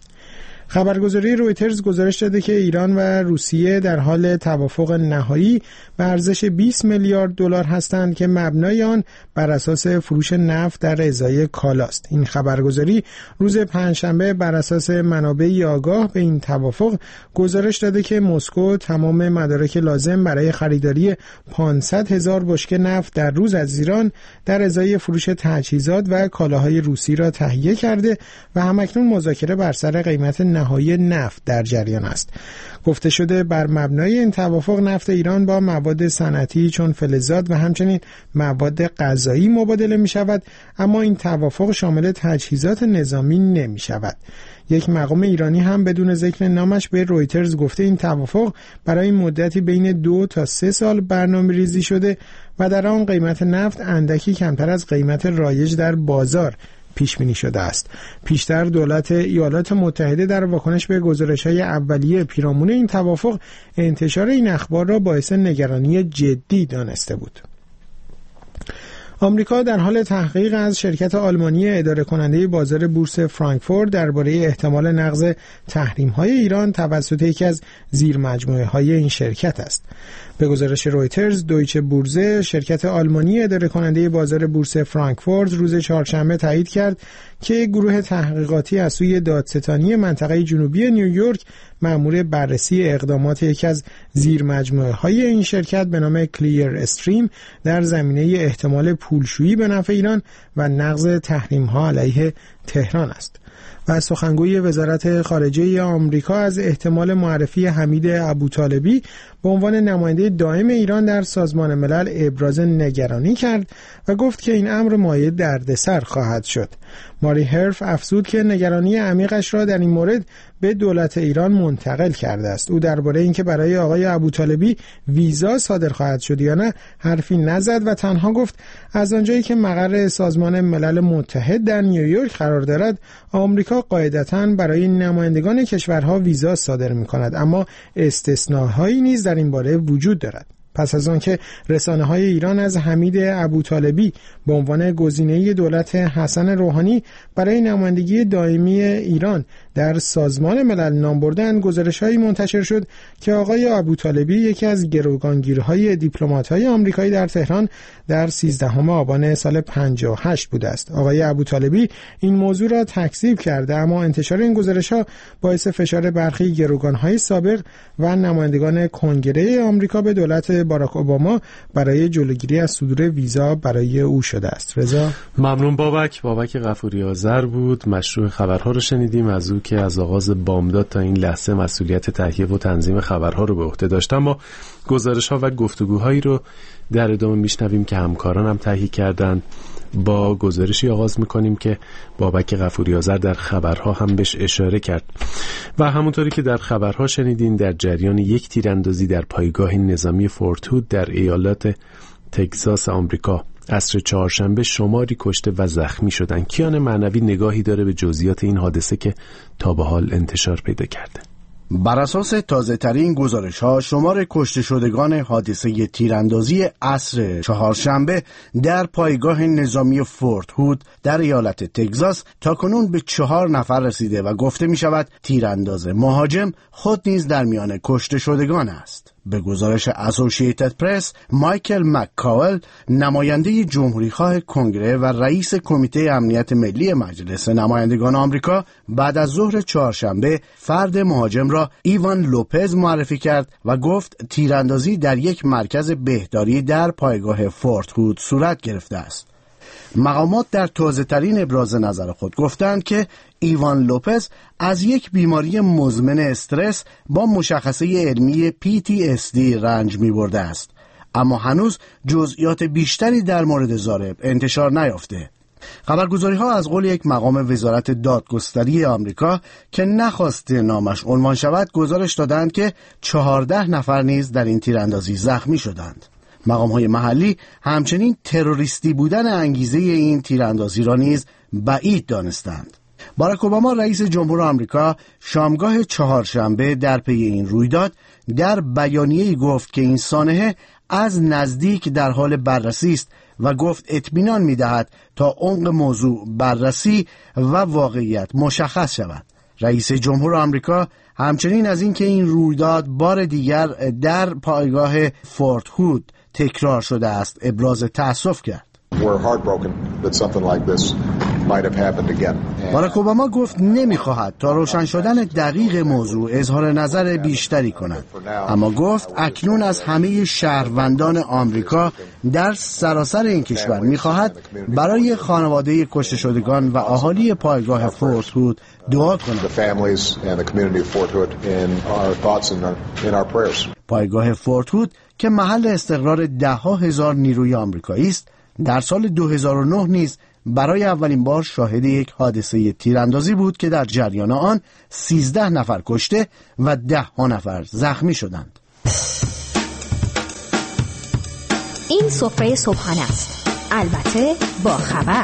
خبرگزاری رویترز گزارش داده که ایران و روسیه در حال توافق نهایی به ارزش بیست میلیارد دلار هستند که مبنای آن بر اساس فروش نفت در ازای کالاست. این خبرگزاری روز پنجشنبه بر اساس منابعی آگاه به این توافق گزارش داده که مسکو تمام مدارک لازم برای خریداری پانصد هزار بشکه نفت در روز از ایران در ازای فروش تجهیزات و کالاهای روسی را تهیه کرده و همکنون مذاکره بر سر قیمت نهایی نفت در جریان است. گفته شده بر مبنای این توافق نفت ایران با مواد صنعتی چون فلزات و همچنین مواد غذایی مبادله می شود، اما این توافق شامل تجهیزات نظامی نمی شود. یک مقام ایرانی هم بدون ذکر نامش به رویترز گفته این توافق برای مدتی بین دو تا سه سال برنامه ریزی شده و در آن قیمت نفت اندکی کمتر از قیمت رایج در بازار پیش بینی شده است. پیشتر دولت ایالات متحده در واکنش به گزارش‌های اولیه پیرامون این توافق انتشار این اخبار را باعث نگرانی جدی دانسته بود. آمریکا در حال تحقیق از شرکت آلمانی اداره کننده بازار بورس فرانکفورت درباره احتمال نقض تحریم‌های ایران توسط یکی از زیرمجموعه‌های این شرکت است. به گزارش رویترز، دویچه بورزه، شرکت آلمانی اداره کننده بازار بورس فرانکفورت روز چهارشنبه تایید کرد که گروه تحقیقاتی از سوی دادستانی منطقه جنوبی نیویورک مأمور بررسی اقدامات یکی از زیرمجموعه‌های این شرکت به نام کلیر استریم در زمینه احتمال پولشویی به نفع ایران و نقض تحریم‌ها علیه تهران است. و سخنگوی وزارت خارجه آمریکا از احتمال معرفی حمید ابوطالبی به عنوان نماینده دائم ایران در سازمان ملل ابراز نگرانی کرد و گفت که این امر مایه دردسر خواهد شد. ماری هرف افزود که نگرانی عمیقش را در این مورد به دولت ایران منتقل کرده است. او درباره اینکه برای آقای ابوطالبی ویزا صادر خواهد شد یا نه حرفی نزد و تنها گفت از آنجایی که مقر سازمان ملل متحد در نیویورک قرار دارد، آمریکا قاعدتاً برای نمایندگان کشورها ویزا صادر می‌کند، اما استثناءهایی نیز در این باره وجود دارد. پس از آن که رسانه‌های ایران از حمید ابوطالبی به عنوان گزینه دولت حسن روحانی برای نمایندگی دائمی ایران در سازمان ملل نام بردند، گزارش‌هایی منتشر شد که آقای ابوطالبی یکی از گروگانگیرهای دیپلمات‌های آمریکایی در تهران در سیزدهم آبان سال پنجاه و هشت بوده است. آقای ابوطالبی این موضوع را تکذیب کرده، اما انتشار این گزارش‌ها باعث فشار برخی گروگان‌های سابق و نمایندگان کنگره آمریکا به دولت باراک اوباما برای جلوگیری از صدور ویزا برای او شده است. رضا ممنون. بابک بابک غفوری آذر بود. مشروع خبرها رو شنیدیم از او که از آغاز بامداد تا این لحظه مسئولیت تهیه و تنظیم خبرها رو به عهده داشت. اما گزارش‌ها و گفتگوهایی رو در ادامه میشنویم که همکاران هم تهیه کردن. با گزارشی آغاز میکنیم که بابک غفوری آذر در خبرها هم بهش اشاره کرد و همونطوری که در خبرها شنیدین در جریان یک تیراندازی در پایگاه نظامی فورت هود در ایالات تگزاس آمریکا عصر چهارشنبه شماری کشته و زخمی شدن. کیان معنوی نگاهی داره به جزئیات این حادثه که تا به حال انتشار پیدا کرده. بر اساس تازه ترین گزارش ها شمار کشته شدگان حادثه تیراندازی عصر چهارشنبه در پایگاه نظامی فورت هود در ایالت تگزاس تاکنون به چهار نفر رسیده و گفته می شود تیرانداز مهاجم خود نیز در میان کشته شدگان است. به گزارش اسوسییتد پرس، مایکل مککاول نماینده جمهوریخواه کنگره و رئیس کمیته امنیت ملی مجلس نمایندگان آمریکا بعد از ظهر چهارشنبه فرد مهاجم را ایوان لوپز معرفی کرد و گفت تیراندازی در یک مرکز بهداری در پایگاه فورت هود صورت گرفته است. مقامات در تازه ترین ابراز نظر خود گفتند که ایوان لوپز از یک بیماری مزمن استرس با مشخصه علمی پی تی اس دی رنج می برده است، اما هنوز جزئیات بیشتری در مورد ضارب انتشار نیافته. خبرگزاری ها از قول یک مقام وزارت دادگستری آمریکا که نخواسته نامش عنوان شود گزارش دادند که چهارده نفر نیز در این تیراندازی زخمی شدند. مقام‌های محلی همچنین تروریستی بودن انگیزه این تیراندازی را نیز بعید دانستند. باراک اوباما رئیس جمهور آمریکا شامگاه چهارشنبه در پی این رویداد در بیانیه‌ای گفت که این سانحه از نزدیک در حال بررسی است و گفت اطمینان می‌دهد تا عمق موضوع بررسی و واقعیت مشخص شود. رئیس جمهور آمریکا همچنین از اینکه این رویداد بار دیگر در پایگاه فورت هود تکرار شده است ابراز تأسف کرد. باراک اوباما گفت نمیخواهد تا روشن شدن دقیق موضوع اظهار نظر بیشتری کند، اما گفت اکنون از همه شهروندان آمریکا در سراسر این کشور میخواهد برای خانواده کشته شدگان و اهالی پایگاه فورت هود دعا کنند. پایگاه فورت هود که محل استقرار ده ها هزار نیروی آمریکایی است در سال دو هزار و نه نیز برای اولین بار شاهد یک حادثه تیراندازی بود که در جریان آن سیزده نفر کشته و ده ها نفر زخمی شدند. این سفره صبحانه است، البته با خبر.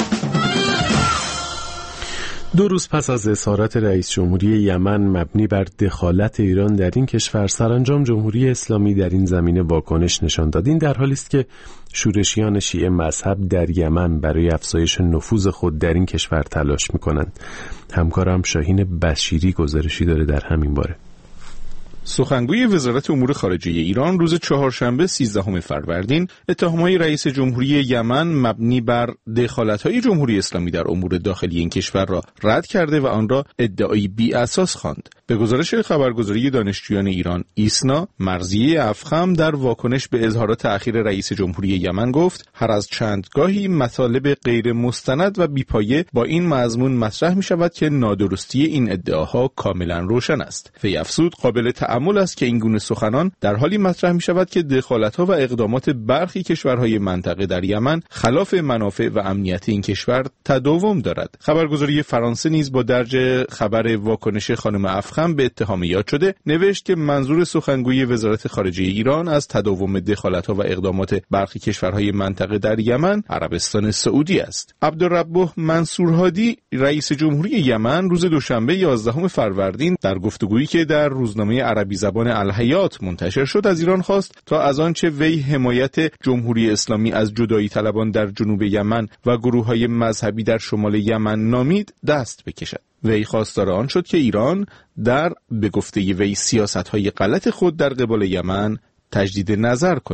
دو روز پس از اسارت رئیس جمهوری یمن مبنی بر دخالت ایران در این کشور، سرانجام جمهوری اسلامی در این زمینه واکنش نشان داد. این در حالی است که شورشیان شیعه مذهب در یمن برای افزایش نفوذ خود در این کشور تلاش می‌کنند. همکارم شاهین بشیری گزارشی داره در همین باره. سخنگوی وزارت امور خارجه ایران روز چهارشنبه سیزدهم فروردین اتهامات رئیس جمهوری یمن مبنی بر دخالت‌های جمهوری اسلامی در امور داخلی این کشور را رد کرده و آن را ادعایی بی اساس خواند. به گزارش خبرگزاری دانشجویان ایران ایسنا، مرضیه افخم در واکنش به اظهارات اخیر رئیس جمهوری یمن گفت هر از چندگاهی مطالب غیر مستند و بیپایه با این مضمون مطرح می شود که نادرستی این ادعاها کاملا روشن است. وی افزود قابل تأمل است که این گونه سخنان در حالی مطرح می شود که دخالت‌ها و اقدامات برخی کشورهای منطقه در یمن خلاف منافع و امنیت این کشور تداوم دارد. خبرگزاری فرانسه نیز با درج خبر واکنش خانم افخم به اتهام یاد شده نوشت که منظور سخنگوی وزارت خارجه ایران از تداوم دخالت‌ها و اقدامات برخی کشورهای منطقه در یمن عربستان سعودی است. عبدالربه منصورهادی رئیس جمهوری یمن روز دوشنبه یازدهم فروردین در گفتگویی که در روزنامه عربی زبان الحیات منتشر شد از ایران خواست تا از آنچه وی حمایت جمهوری اسلامی از جدایی طلبان در جنوب یمن و گروه‌های مذهبی در شمال یمن نامید دست بکشد. وی خواستار آن شد که ایران در به گفته وی سیاست‌های غلط خود در قبال یمن تجدید نظر کند.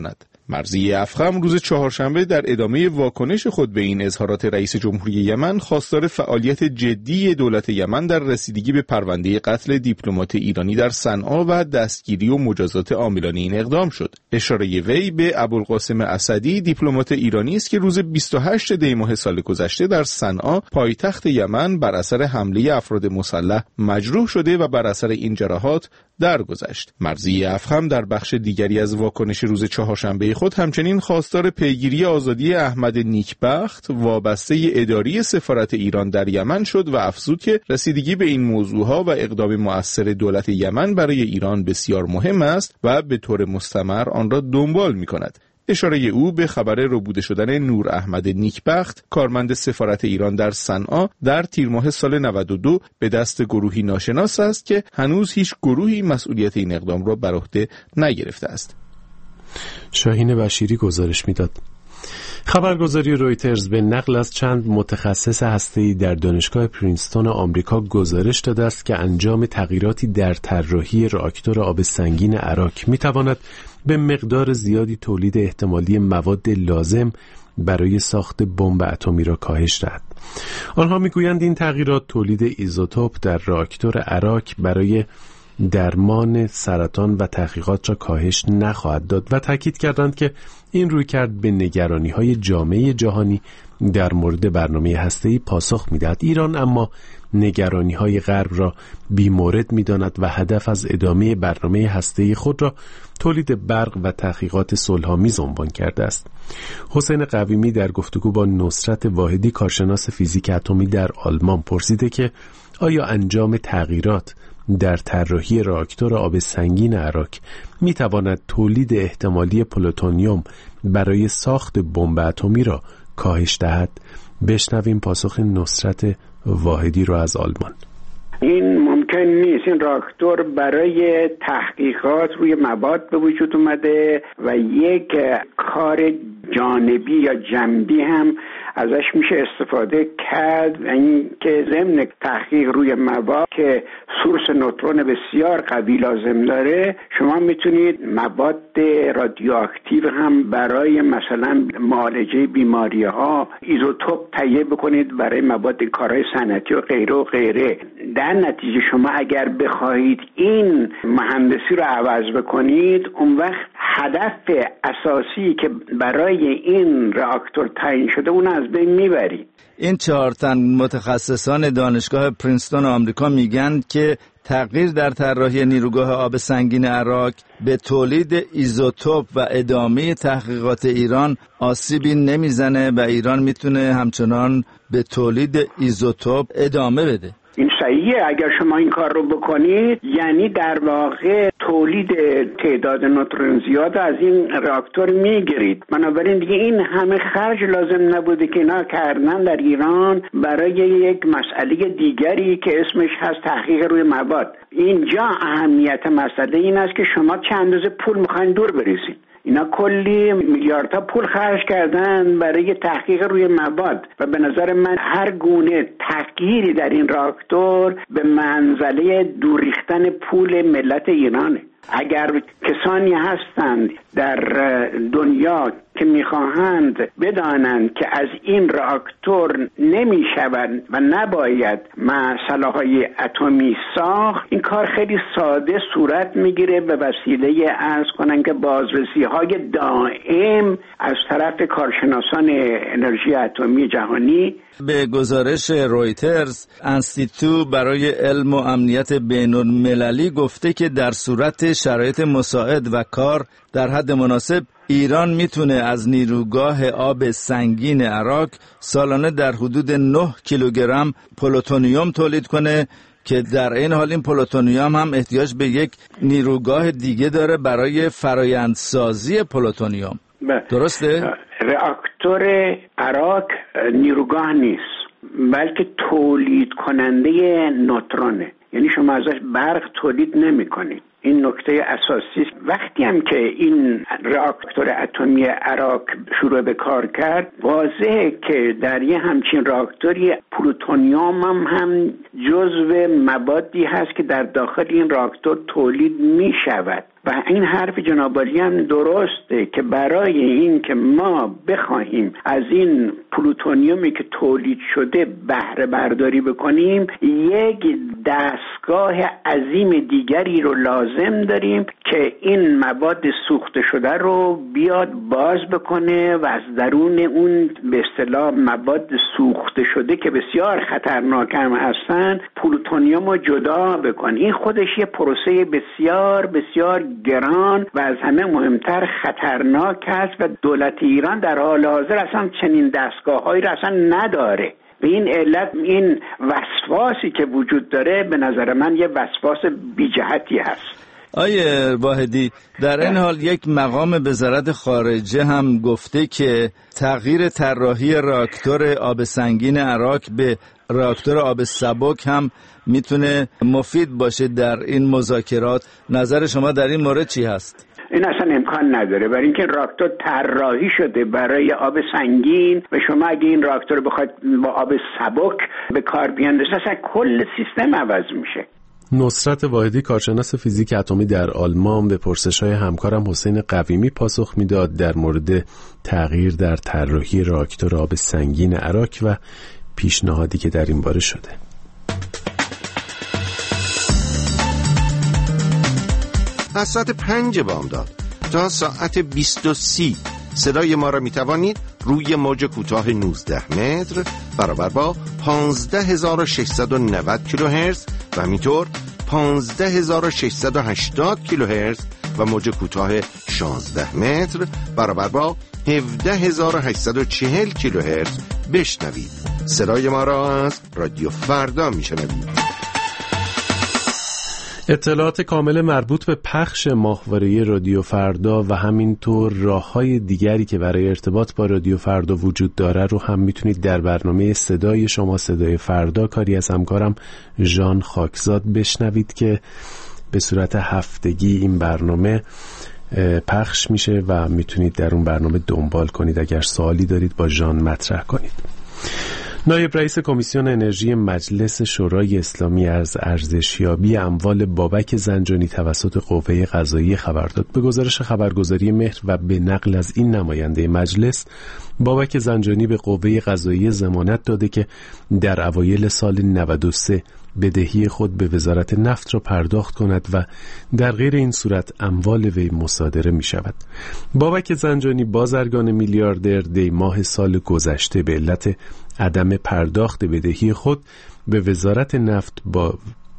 مرضیه افخم روز چهارشنبه در ادامه واکنش خود به این اظهارات رئیس جمهوری یمن خواستار فعالیت جدی دولت یمن در رسیدگی به پرونده قتل دیپلمات ایرانی در صنعا و دستگیری و مجازات عاملان این اقدام شد. اشاره وی به ابوالقاسم اسدی، دیپلمات ایرانی است که روز بیست و هشتم دی ماه سال گذشته در صنعا پایتخت یمن بر اثر حمله افراد مسلح مجروح شده و بر اثر این جراحات درگذشت. مرضیه افخم در بخش دیگری از واکنش روز چهارشنبه خود همچنین خواستار پیگیری آزادی احمد نیکبخت وابسته اداری سفارت ایران در یمن شد و افزود که رسیدگی به این موضوعها و اقدام مؤثر دولت یمن برای ایران بسیار مهم است و به طور مستمر آن را دنبال می‌کند. اشاره او به خبر ربوده شدن نور احمد نیکبخت، کارمند سفارت ایران در صنعا در تیر ماه سال نود و دو به دست گروهی ناشناس است که هنوز هیچ گروهی مسئولیت این اقدام را بر عهده نگرفته است. شاهین بشیری گزارش میداد. خبرگزاری رویترز به نقل از چند متخصص هسته‌ای در دانشگاه پرینستون آمریکا گزارش داده است که انجام تغییراتی در طراحی راکتور آب سنگین عراق می‌تواند به مقدار زیادی تولید احتمالی مواد لازم برای ساخت بمب اتمی را کاهش دهد. آنها میگویند این تغییرات تولید ایزوتوپ در راکتور عراق برای درمان سرطان و تحقیقات را کاهش نخواهد داد و تاکید کردند که این رویکرد به نگرانی‌های جامعه جهانی در مورد برنامه هسته‌ای پاسخ می‌دهد. ایران اما نگرانی‌های غرب را بی‌مورد می‌داند و هدف از ادامه برنامه هسته‌ای خود را تولید برق و تحقیقات صلح‌آمیز عنوان کرده است. حسین قویمی در گفتگو با نصرت واحدی کارشناس فیزیک اتمی در آلمان پرسیده که آیا انجام تغییرات در طراحی راکتور آب سنگین عراق می‌تواند تولید احتمالی پلوتونیوم برای ساخت بمب اتمی را کاهش دهد؟ بشنویم پاسخ نصرت واحدی را از آلمان. این ممکن نیست. این راکتور برای تحقیقات روی مواد به وجود اومده و یک کار جانبی یا جنبی هم ازش میشه استفاده کرد، این که ضمن تحقیق روی مواد که سورس نوترون بسیار قوی لازم داره، شما میتونید مواد رادیواکتیو هم برای مثلا معالجه بیماری ها ایزوتوپ تهیه بکنید برای مواد کارهای صنعتی و غیره و غیره. در نتیجه شما اگر بخواهید این مهندسی رو عوض بکنید، اون وقت هدف اساسی که برای این راکتور تعیین شده اون از بین میبرید. این چهار تن متخصصان دانشگاه پرینستون آمریکا میگن که تغییر در طراحی نیروگاه آب سنگین عراق به تولید ایزوتوپ و ادامه تحقیقات ایران آسیبی نمیزنه و ایران میتونه همچنان به تولید ایزوتوپ ادامه بده. این صحیحه. اگر شما این کار رو بکنید یعنی در واقع تولید تعداد نوترون زیاد از این راکتور میگیرید. بنابراین دیگه این همه خرج لازم نبوده که اینا کردن در ایران برای یک مسئله دیگری که اسمش هست تحقیق روی مواد. اینجا اهمیت مسئله این است که شما چند اندازه پول میخواین دور بریزید. اینا کلی میلیاردها پول خرج کردن برای تحقیق روی مواد و به نظر من هر گونه تغییری در این راکتور به منزله دور ریختن پول ملت ایرانه. اگر کسانی هستند در دنیا که میخواهند بدانند که از این راکتور نمیشوند و نباید مسئله‌های اتمی ساخت، این کار خیلی ساده صورت میگیره به وسیله عرض کنن که بازرسی‌های دائم از طرف کارشناسان انرژی اتمی جهانی. به گزارش رویترز، انستیتو برای علم و امنیت بین‌المللی گفته که در صورت شرایط مساعد و کار در حد مناسب، ایران میتونه از نیروگاه آب سنگین عراق سالانه در حدود نه کیلوگرم پلوتونیوم تولید کنه که در این حال این پلوتونیوم هم احتیاج به یک نیروگاه دیگه داره برای فرآیندسازی پلوتونیوم. درسته؟ راکتور عراق نیروگاه نیست بلکه تولید کننده نوترونه، یعنی شما ازش برق تولید نمی کنید. این نکته اساسی است. وقتی هم که این راکتور اتمی عراق شروع به کار کرد، واضحه که در یه همچین راکتوری پلوتونیوم هم, هم جزو موادی هست که در داخل این راکتور تولید می شود و این حرف جناب عالی هم درسته که برای این که ما بخواهیم از این پلوتونیومی که تولید شده بهره برداری بکنیم، یک دستگاه عظیم دیگری رو لازم داریم که این مواد سوخته شده رو بیاد باز بکنه و از درون اون به اصطلاح مواد سوخته شده که بسیار خطرناک هم هستن پلوتونیوم رو جدا بکنه. این خودش یه پروسه بسیار بسیار گران و از همه مهمتر خطرناک است و دولت ایران در حال حاضر اصلا چنین دستگاه‌هایی را اصلا نداره. به این علت این وسواسی که وجود داره به نظر من یه وسواس بی‌جهتی هست. آیه واحدی، در این حال یک مقام وزارت خارجه هم گفته که تغییر طراحی راکتور آب سنگین عراق به راکتور آب سبک هم میتونه مفید باشه در این مذاکرات. نظر شما در این مورد چی هست؟ این اصلا امکان نداره، برای اینکه راکتور طراحی شده برای آب سنگین و شما اگه این راکتور بخواید با آب سبک به کار بیاندازید اصلا کل سیستم عوض میشه. نصرت واحدی، کارشناس فیزیک اتمی در آلمان، به پرسش‌های همکارم حسین قویمی پاسخ میداد در مورد تغییر در طراحی راکتور آب سنگین عراق و پیشنهادی که در این باره شده. از ساعت پنج بامداد تا ساعت بیست و سی صدای ما را می توانید روی موج کوتاه نوزده متر برابر با پانزده هزار و ششصد و نود کیلوهرتز و همینطور پانزده هزار و ششصد و هشتاد کیلوهرتز و موج کوتاه شانزده متر برابر با هفده هزار و هشتصد و چهل کیلوهرتز بشنوید. صدای ما را از رادیو فردا می شنوید. اطلاعات کامل مربوط به پخش ماهواره رادیو فردا و همینطور راه‌های دیگری که برای ارتباط با رادیو فردا وجود داره رو هم میتونید در برنامه صدای شما صدای فردا کاری از همکارم ژان خاکزاد بشنوید که به صورت هفتگی این برنامه پخش میشه و میتونید در اون برنامه دنبال کنید. اگر سوالی دارید با ژان مطرح کنید. نایب رئیس کمیسیون انرژی مجلس شورای اسلامی از ارزشیابی اموال بابک زنجانی توسط قوه قضاییه خبر داد. به گزارش خبرگزاری مهر و به نقل از این نماینده مجلس، بابک زنجانی به قوه قضاییه ضمانت داده که در اوایل سال نود و سه بدهی خود به وزارت نفت را پرداخت کند و در غیر این صورت اموال وی مصادره می شود. بابک زنجانی بازرگان میلیاردر دی ماه سال گذشته به علت عدم پرداخت بدهی خود به وزارت نفت با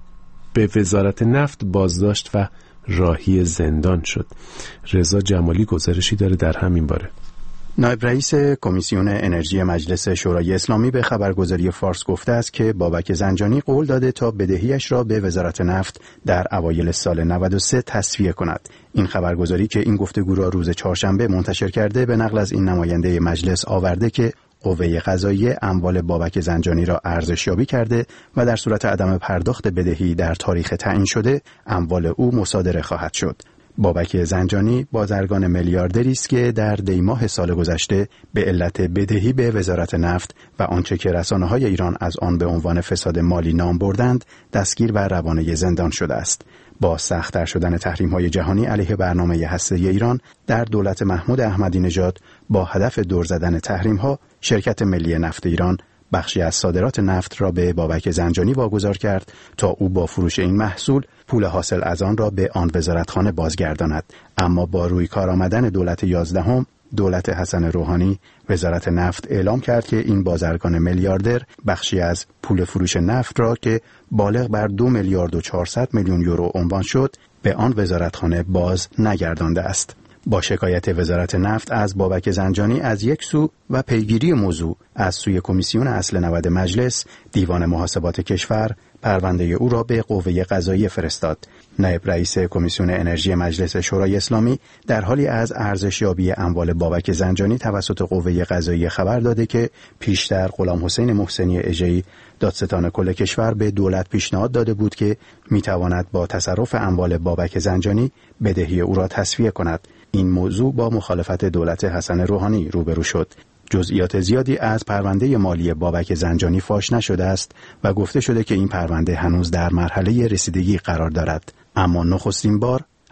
به وزارت نفت بازداشت و راهی زندان شد. رضا جمالی گزارشی داره در همین باره. نایب رئیس کمیسیون انرژی مجلس شورای اسلامی به خبرگزاری فارس گفته است که بابک زنجانی قول داده تا بدهیش را به وزارت نفت در اوایل سال نود و سه تسویه کند. این خبرگزاری که این گفتگو را روز چهارشنبه منتشر کرده به نقل از این نماینده مجلس آورده که قوه قضاییه اموال بابک زنجانی را ارزشیابی کرده و در صورت عدم پرداخت بدهی در تاریخ تعیین شده اموال او مصادره خواهد شد. بابک زنجانی بازرگان میلیاردری است که در دی ماه سال گذشته به علت بدهی به وزارت نفت و آنچه که رسانه‌های ایران از آن به عنوان فساد مالی نام بردند دستگیر و روانه زندان شده است. با سخت‌تر شدن تحریم‌های جهانی علیه برنامه هسته‌ای ایران در دولت محمود احمدی نژاد با هدف دور زدن تحریم‌ها، شرکت ملی نفت ایران بخشی از صادرات نفت را به بابک زنجانی واگذار کرد تا او با فروش این محصول پول حاصل از آن را به آن وزارتخانه بازگرداند. اما با روی کار آمدن دولت یازدهم، دولت حسن روحانی، وزارت نفت اعلام کرد که این بازرگان میلیاردر بخشی از پول فروش نفت را که بالغ بر دو میلیارد و چهارصد میلیون یورو عنوان شد به آن وزارتخانه باز نگردانده است. با شکایت وزارت نفت از بابک زنجانی از یک سو و پیگیری موضوع از سوی کمیسیون اصل نود مجلس، دیوان محاسبات کشور پرونده او را به قوه قضاییه فرستاد. نایب رئیس کمیسیون انرژی مجلس شورای اسلامی در حالی از ارزشیابی اموال بابک زنجانی توسط قوه قضاییه خبر داده که پیشتر غلام حسین محسنی اژه‌ای دادستان کل کشور به دولت پیشنهاد داده بود که میتواند با تصرف اموال بابک زنجانی بدهی او را تسویه کند. این موضوع با مخالفت دولت حسن روحانی روبرو شد. جزئیات زیادی از پرونده مالی بابک زنجانی فاش نشده است و گفته شده که این پرونده هنوز در مرحله رسیدگی قرار دارد. اما نخستین بار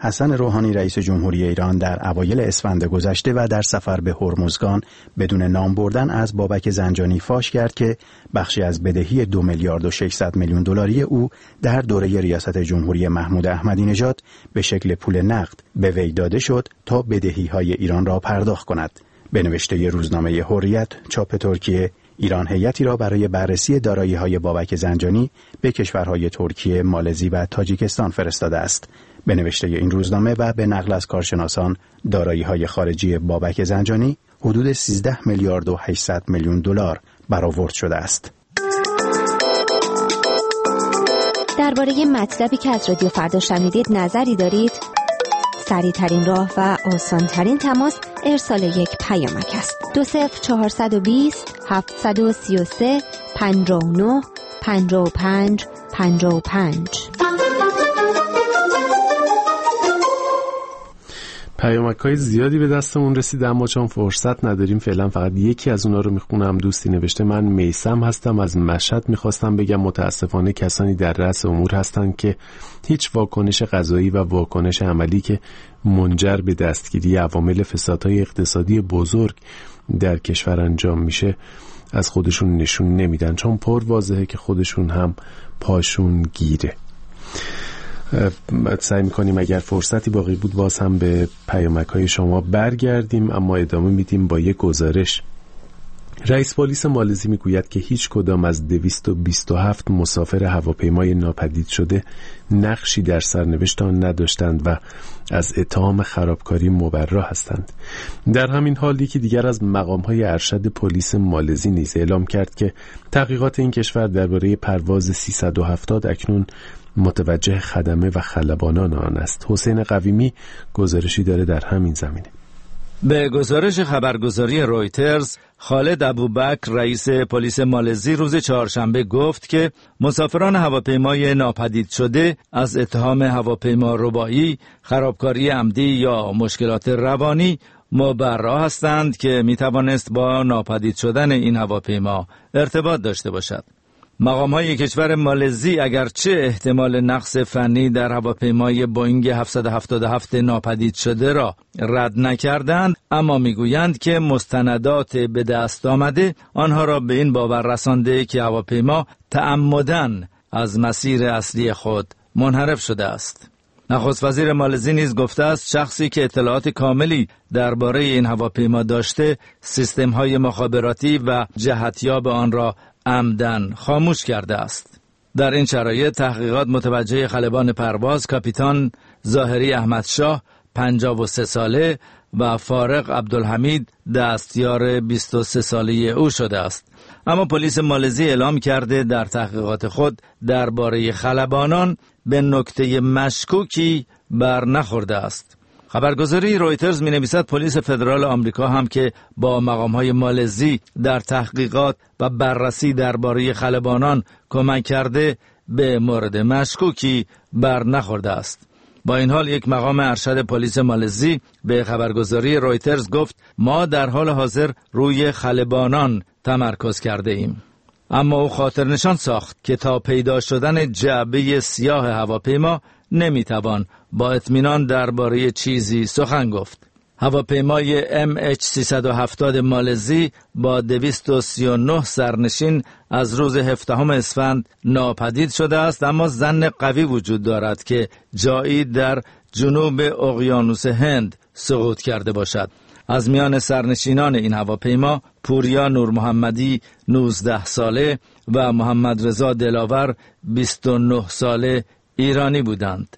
حسن روحانی رئیس جمهوری ایران در اوایل اسفند گذشته و در سفر به هرمزگان بدون نام بردن از بابک زنجانی فاش کرد که بخشی از بدهی دو میلیارد و ششصد میلیون دلاری او در دوره ریاست جمهوری محمود احمدی نژاد به شکل پول نقد به وی داده شد تا بدهی‌های ایران را پرداخت کند. به نوشته روزنامه حریت، چاپ ترکیه، ایران هیئتی را برای بررسی دارایی‌های بابک زنجانی به کشورهای ترکیه، مالزی و تاجیکستان فرستاده است. به نوشته این روزنامه و به نقل از کارشناسان، دارایی‌های خارجی بابک زنجانی حدود سیزده میلیارد و هشتصد میلیون دلار برآورد شده است. درباره مطلبی که از رادیو فردا شنیدید نظری دارید؟ سریع ترین راه و آسان ترین تماس ارسال یک پیامک است. دو صفر چهارصد و بیست هفتصد و سی و سه پنجاه و نه پنجاه و پنج پنجاه و پنج. پیامک‌های زیادی به دستمون رسید اما چون فرصت نداریم فعلا فقط یکی از اونا رو میخونم. دوستی نوشته: من میثم هستم از مشهد، میخواستم بگم متاسفانه کسانی در رأس امور هستند که هیچ واکنش قضایی و واکنش عملی که منجر به دستگیری عوامل فسادهای اقتصادی بزرگ در کشور انجام میشه از خودشون نشون نمیدن، چون پر واضحه که خودشون هم پاشون گیره. سعی میکنیم اگر فرصتی باقی بود باز هم به پیامک‌های شما برگردیم، اما ادامه میدیم با یک گزارش. رئیس پلیس مالزی میگوید که هیچ کدام از دویست و بیست و هفت مسافر هواپیمای ناپدید شده نقشی در سرنوشت آن نداشتند و از اتهام خرابکاری مبرا هستند. در همین حال یکی دیگر از مقام‌های ارشد پلیس مالزی نیز اعلام کرد که تحقیقات این کشور درباره پرواز سیصد و هفتاد اکنون متوجه خدمه و خلبانان آن است. حسین قویمی گزارشی داره در همین زمینه. به گزارش خبرگزاری رویترز، خالد ابوبکر رئیس پلیس مالزی روز چهارشنبه گفت که مسافران هواپیمای ناپدید شده از اتهام هواپیما ربایی، خرابکاری عمدی یا مشکلات روانی مبرا هستند که میتوانست با ناپدید شدن این هواپیما ارتباط داشته باشد. مقام‌های کشور مالزی اگرچه احتمال نقص فنی در هواپیمای بوئینگ هفتصد و هفتاد و هفت ناپدید شده را رد نکردند، اما میگویند که مستندات به دست آمده آنها را به این باور رسانده که هواپیما تعمداً از مسیر اصلی خود منحرف شده است. نخست وزیر مالزی نیز گفته است شخصی که اطلاعات کاملی درباره این هواپیما داشته سیستم‌های مخابراتی و جهتیاب آن را عمدن خاموش کرده است. در این شرایط تحقیقات متوجه خلبان پرواز کاپیتان ظاهری احمدشاه پنجاه و سه ساله و فارق عبدالحمید دستیار بیست و سه ساله او شده است. اما پلیس مالزی اعلام کرده در تحقیقات خود درباره خلبانان به نکته مشکوکی بر نخورده است. خبرگزاری رویترز می نویسد پلیس فدرال آمریکا هم که با مقام‌های مالزی در تحقیقات و بررسی درباره خلبانان کمک کرده به مورد مشکوکی بر نخورده است. با این حال یک مقام ارشد پلیس مالزی به خبرگزاری رویترز گفت ما در حال حاضر روی خلبانان تمرکز کرده ایم. اما او خاطر نشان ساخت که تا پیدا شدن جعبه سیاه هواپیما نمیتوان با اطمینان درباره چیزی سخن گفت. هواپیمای ام اچ سیصد و هفتاد مالزی با دویست و سی و نه سرنشین از روز هفدهم اسفند ناپدید شده است، اما ظن قوی وجود دارد که جایی در جنوب اقیانوس هند سقوط کرده باشد. از میان سرنشینان این هواپیما پوریا نور محمدی نوزده ساله و محمد رضا دلاور بیست و نه ساله ایرانی بودند.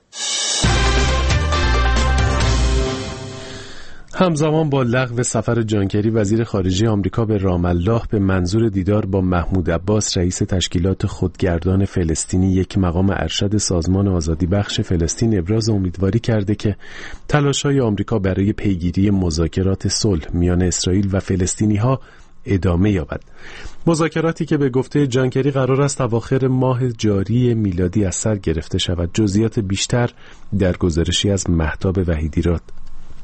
همزمان با لغو سفر جان کری وزیر خارجه آمریکا به رام الله به منظور دیدار با محمود عباس رئیس تشکیلات خودگردان فلسطینی، یک مقام ارشد سازمان آزادی بخش فلسطین ابراز امیدواری کرده که تلاش‌های آمریکا برای پیگیری مذاکرات صلح میان اسرائیل و فلسطینی‌ها ادامه یابد. مذاکراتی که به گفته جان کری قرار است اواخر ماه جاری میلادی از سر گرفته شود. جزئیات بیشتر در گزارشی از مهتاب وحیدی راد.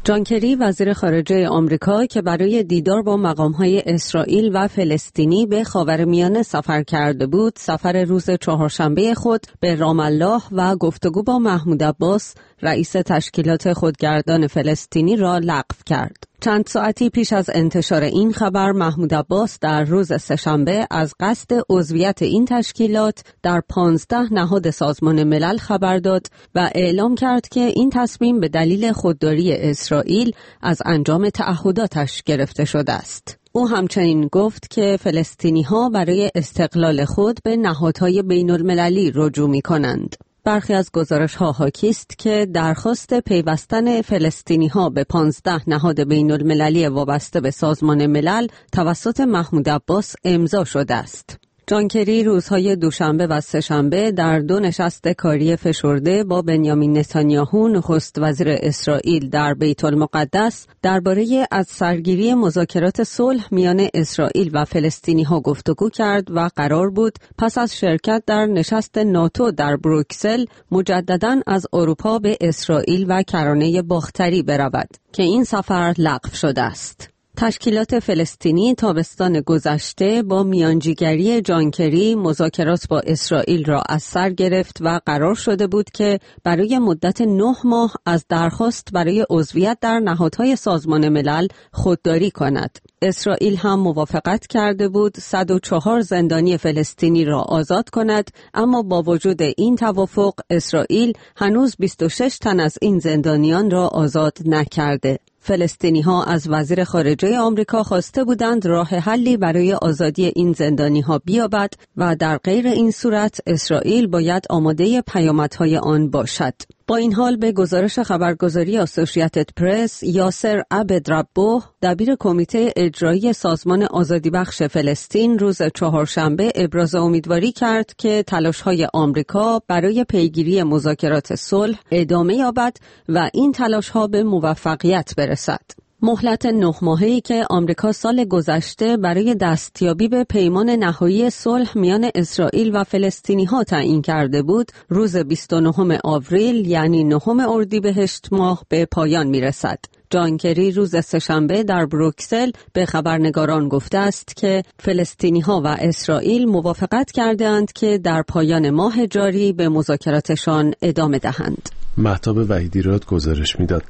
جان کری وزیر خارجه آمریکا که برای دیدار با مقام‌های اسرائیل و فلسطینی به خاورمیانه سفر کرده بود، سفر روز چهارشنبه خود به رام الله و گفتگو با محمود عباس رئیس تشکیلات خودگردان فلسطینی را لغو کرد. چند ساعتی پیش از انتشار این خبر، محمود عباس در روز سه‌شنبه از قصد عضویت این تشکیلات در پانزده نهاد سازمان ملل خبر داد و اعلام کرد که این تصمیم به دلیل خودداری اسرائیل از انجام تعهداتش گرفته شده است. او همچنین گفت که فلسطینی‌ها برای استقلال خود به نهادهای بین‌المللی رجوع می‌کنند. برخی از گزارش‌ها حاکی است که درخواست پیوستن فلسطینی‌ها به پانزده نهاد بین‌المللی وابسته به سازمان ملل توسط محمود عباس امضا شده است. جان کری روزهای دوشنبه و سه‌شنبه در دو نشست کاری فشرده با بنیامین نتانیاهو نخست وزیر اسرائیل در بیت المقدس درباره از سرگیری مذاکرات صلح میان اسرائیل و فلسطینی‌ها گفتگو کرد و قرار بود پس از شرکت در نشست ناتو در بروکسل مجدداً از اروپا به اسرائیل و کرانه باختری برود که این سفر لغو شده است. تشکیلات فلسطینی تابستان گذشته با میانجیگری جان کری مذاکرات با اسرائیل را از سر گرفت و قرار شده بود که برای مدت نه ماه از درخواست برای عضویت در نهادهای سازمان ملل خودداری کند. اسرائیل هم موافقت کرده بود صد و چهار زندانی فلسطینی را آزاد کند، اما با وجود این توافق اسرائیل هنوز بیست و شش تن از این زندانیان را آزاد نکرده. فلسطینی ها از وزیر خارجه آمریکا خواسته بودند راه حلی برای آزادی این زندانی ها بیابد و در غیر این صورت اسرائیل باید آماده پیامدهای آن باشد. با این حال به گزارش خبرگزاری اسوسییتد پرس، یاسر عبدربه، دبیر کمیته اجرایی سازمان آزادی بخش فلسطین، روز چهارشنبه ابراز امیدواری کرد که تلاش‌های آمریکا برای پیگیری مذاکرات صلح ادامه یابد و این تلاش‌ها به موفقیت برسد. مهلت نه ماهه‌ای که آمریکا سال گذشته برای دستیابی به پیمان نهایی صلح میان اسرائیل و فلسطینی‌ها تعیین کرده بود، روز بیست و نهم آوریل یعنی نهم اردیبهشت ماه به پایان می‌رسد. جان کری روز سه‌شنبه در بروکسل به خبرنگاران گفته است که فلسطینی‌ها و اسرائیل موافقت کردند که در پایان ماه جاری به مذاکراتشان ادامه دهند. مهتاب وحیدی‌راد گزارش می‌داد.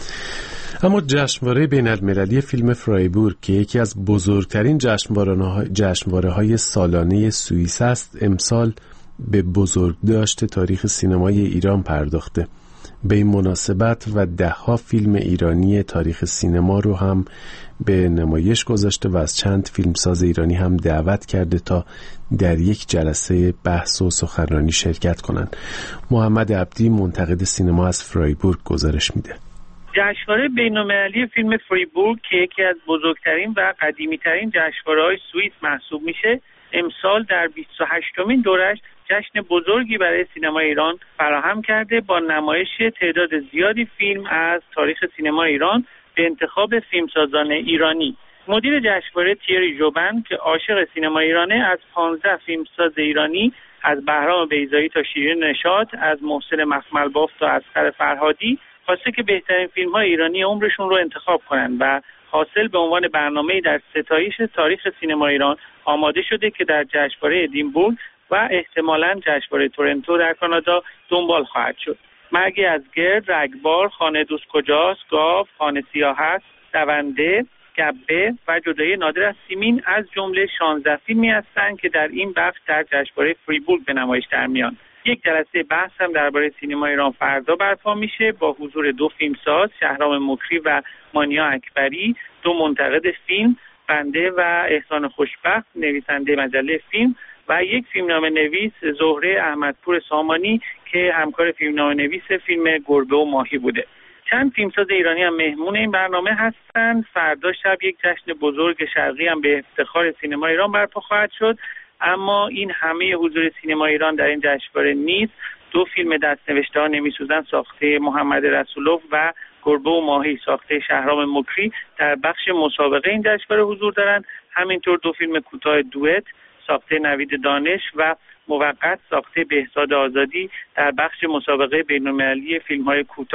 اما جشنواره بین المللی فیلم فرایبورگ که یکی از بزرگترین جشنواره‌های سالانه سوئیس است، امسال به بزرگداشت تاریخ سینمای ایران پرداخته. به این مناسبت و ده‌ها فیلم ایرانی تاریخ سینما رو هم به نمایش گذاشته و از چند فیلمساز ایرانی هم دعوت کرده تا در یک جلسه بحث و سخنرانی شرکت کنند. محمد عبدی منتقد سینما از فرایبورگ گزارش میده. جشنواره بین‌المللی فیلم فریبورگ که یکی از بزرگترین و قدیمی‌ترین جشنواره‌های سوئیس محسوب میشه، امسال در بیست و هشتمین دورش جشن بزرگی برای سینما ایران فراهم کرده با نمایش تعداد زیادی فیلم از تاریخ سینما ایران به انتخاب فیلمسازان ایرانی. مدیر جشنواره تیری جوبن که عاشق سینما ایرانه، از پانزده فیلمساز ایرانی از بهرام بیضایی تا شیرین نشاط، از محسن مخملباف تا اصغر فرهادی خواسته که بهترین فیلم‌های ایرانی عمرشون رو انتخاب کنن و حاصل به عنوان برنامه‌ای در ستایش تاریخ سینما ایران آماده شده که در جشنواره ادینبورگ و احتمالاً جشنواره تورنتو در کانادا دنبال خواهد شد. مرگ از گرد، رگبار، خانه دوست کجاست، گاو، خانه سیاحت، دونده، گبه و جدایی نادر از سیمین از جمله شانزده فیلمی هستند که در این بخش در جشنواره فریبورگ به نمایش در میان. یک جلسه بحث هم درباره سینما ایران فردا برپا میشه با حضور دو فیلمساز، شهرام مکری و مانیا اکبری، دو منتقد فیلم، بنده و احسان خوشبخت نویسنده مجله فیلم و یک فیلمنامه نویس، زهره احمدپور سامانی که همکار فیلمنامه نویس فیلم گربه و ماهی بوده. چند فیلمساز ایرانی هم مهمون این برنامه هستند. فردا شب یک جشن بزرگ شرقی هم به افتخار سینما ایران برپا خواهد شد. اما این همه حضور سینما ایران در این جشنواره نیست. دو فیلم دست‌نوشته ها نمی‌سوزند ساخته محمد رسولوف و گربه و ماهی ساخته شهرام مکری در بخش مسابقه این جشنواره حضور دارند. همینطور دو فیلم کوتاه دوئت ساخته نوید دانش و موقت ساخته بهزاد آزادی در بخش مسابقه بین‌المللی فیلم‌های کوتاه.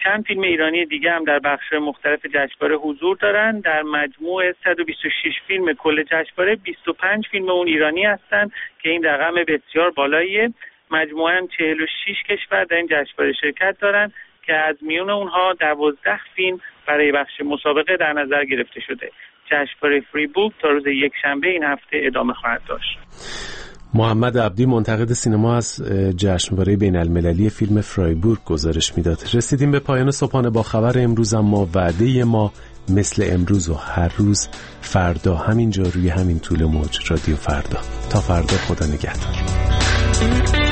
چند فیلم ایرانی دیگه هم در بخش مختلف جشنواره حضور دارن. در مجموع صد و بیست و شش فیلم کل جشنواره بیست و پنج فیلم اون ایرانی هستن که این رقم بسیار بالاییه. مجموعاً چهل و شش کشور در این جشنواره شرکت دارن که از میون اونها دوازده فیلم برای بخش مسابقه در نظر گرفته شده. جشنواره فریبورگ تا روز یک شنبه این هفته ادامه خواهد داشت. محمد عبدی منتقد سینما از جشنواره بین المللی فیلم فرایبورگ گزارش میداد. رسیدیم به پایان صبحانه با خبر امروز، اما وعده ما مثل امروز و هر روز فردا همینجا روی همین طول موج رادیو فردا. تا فردا، خدا نگهدار.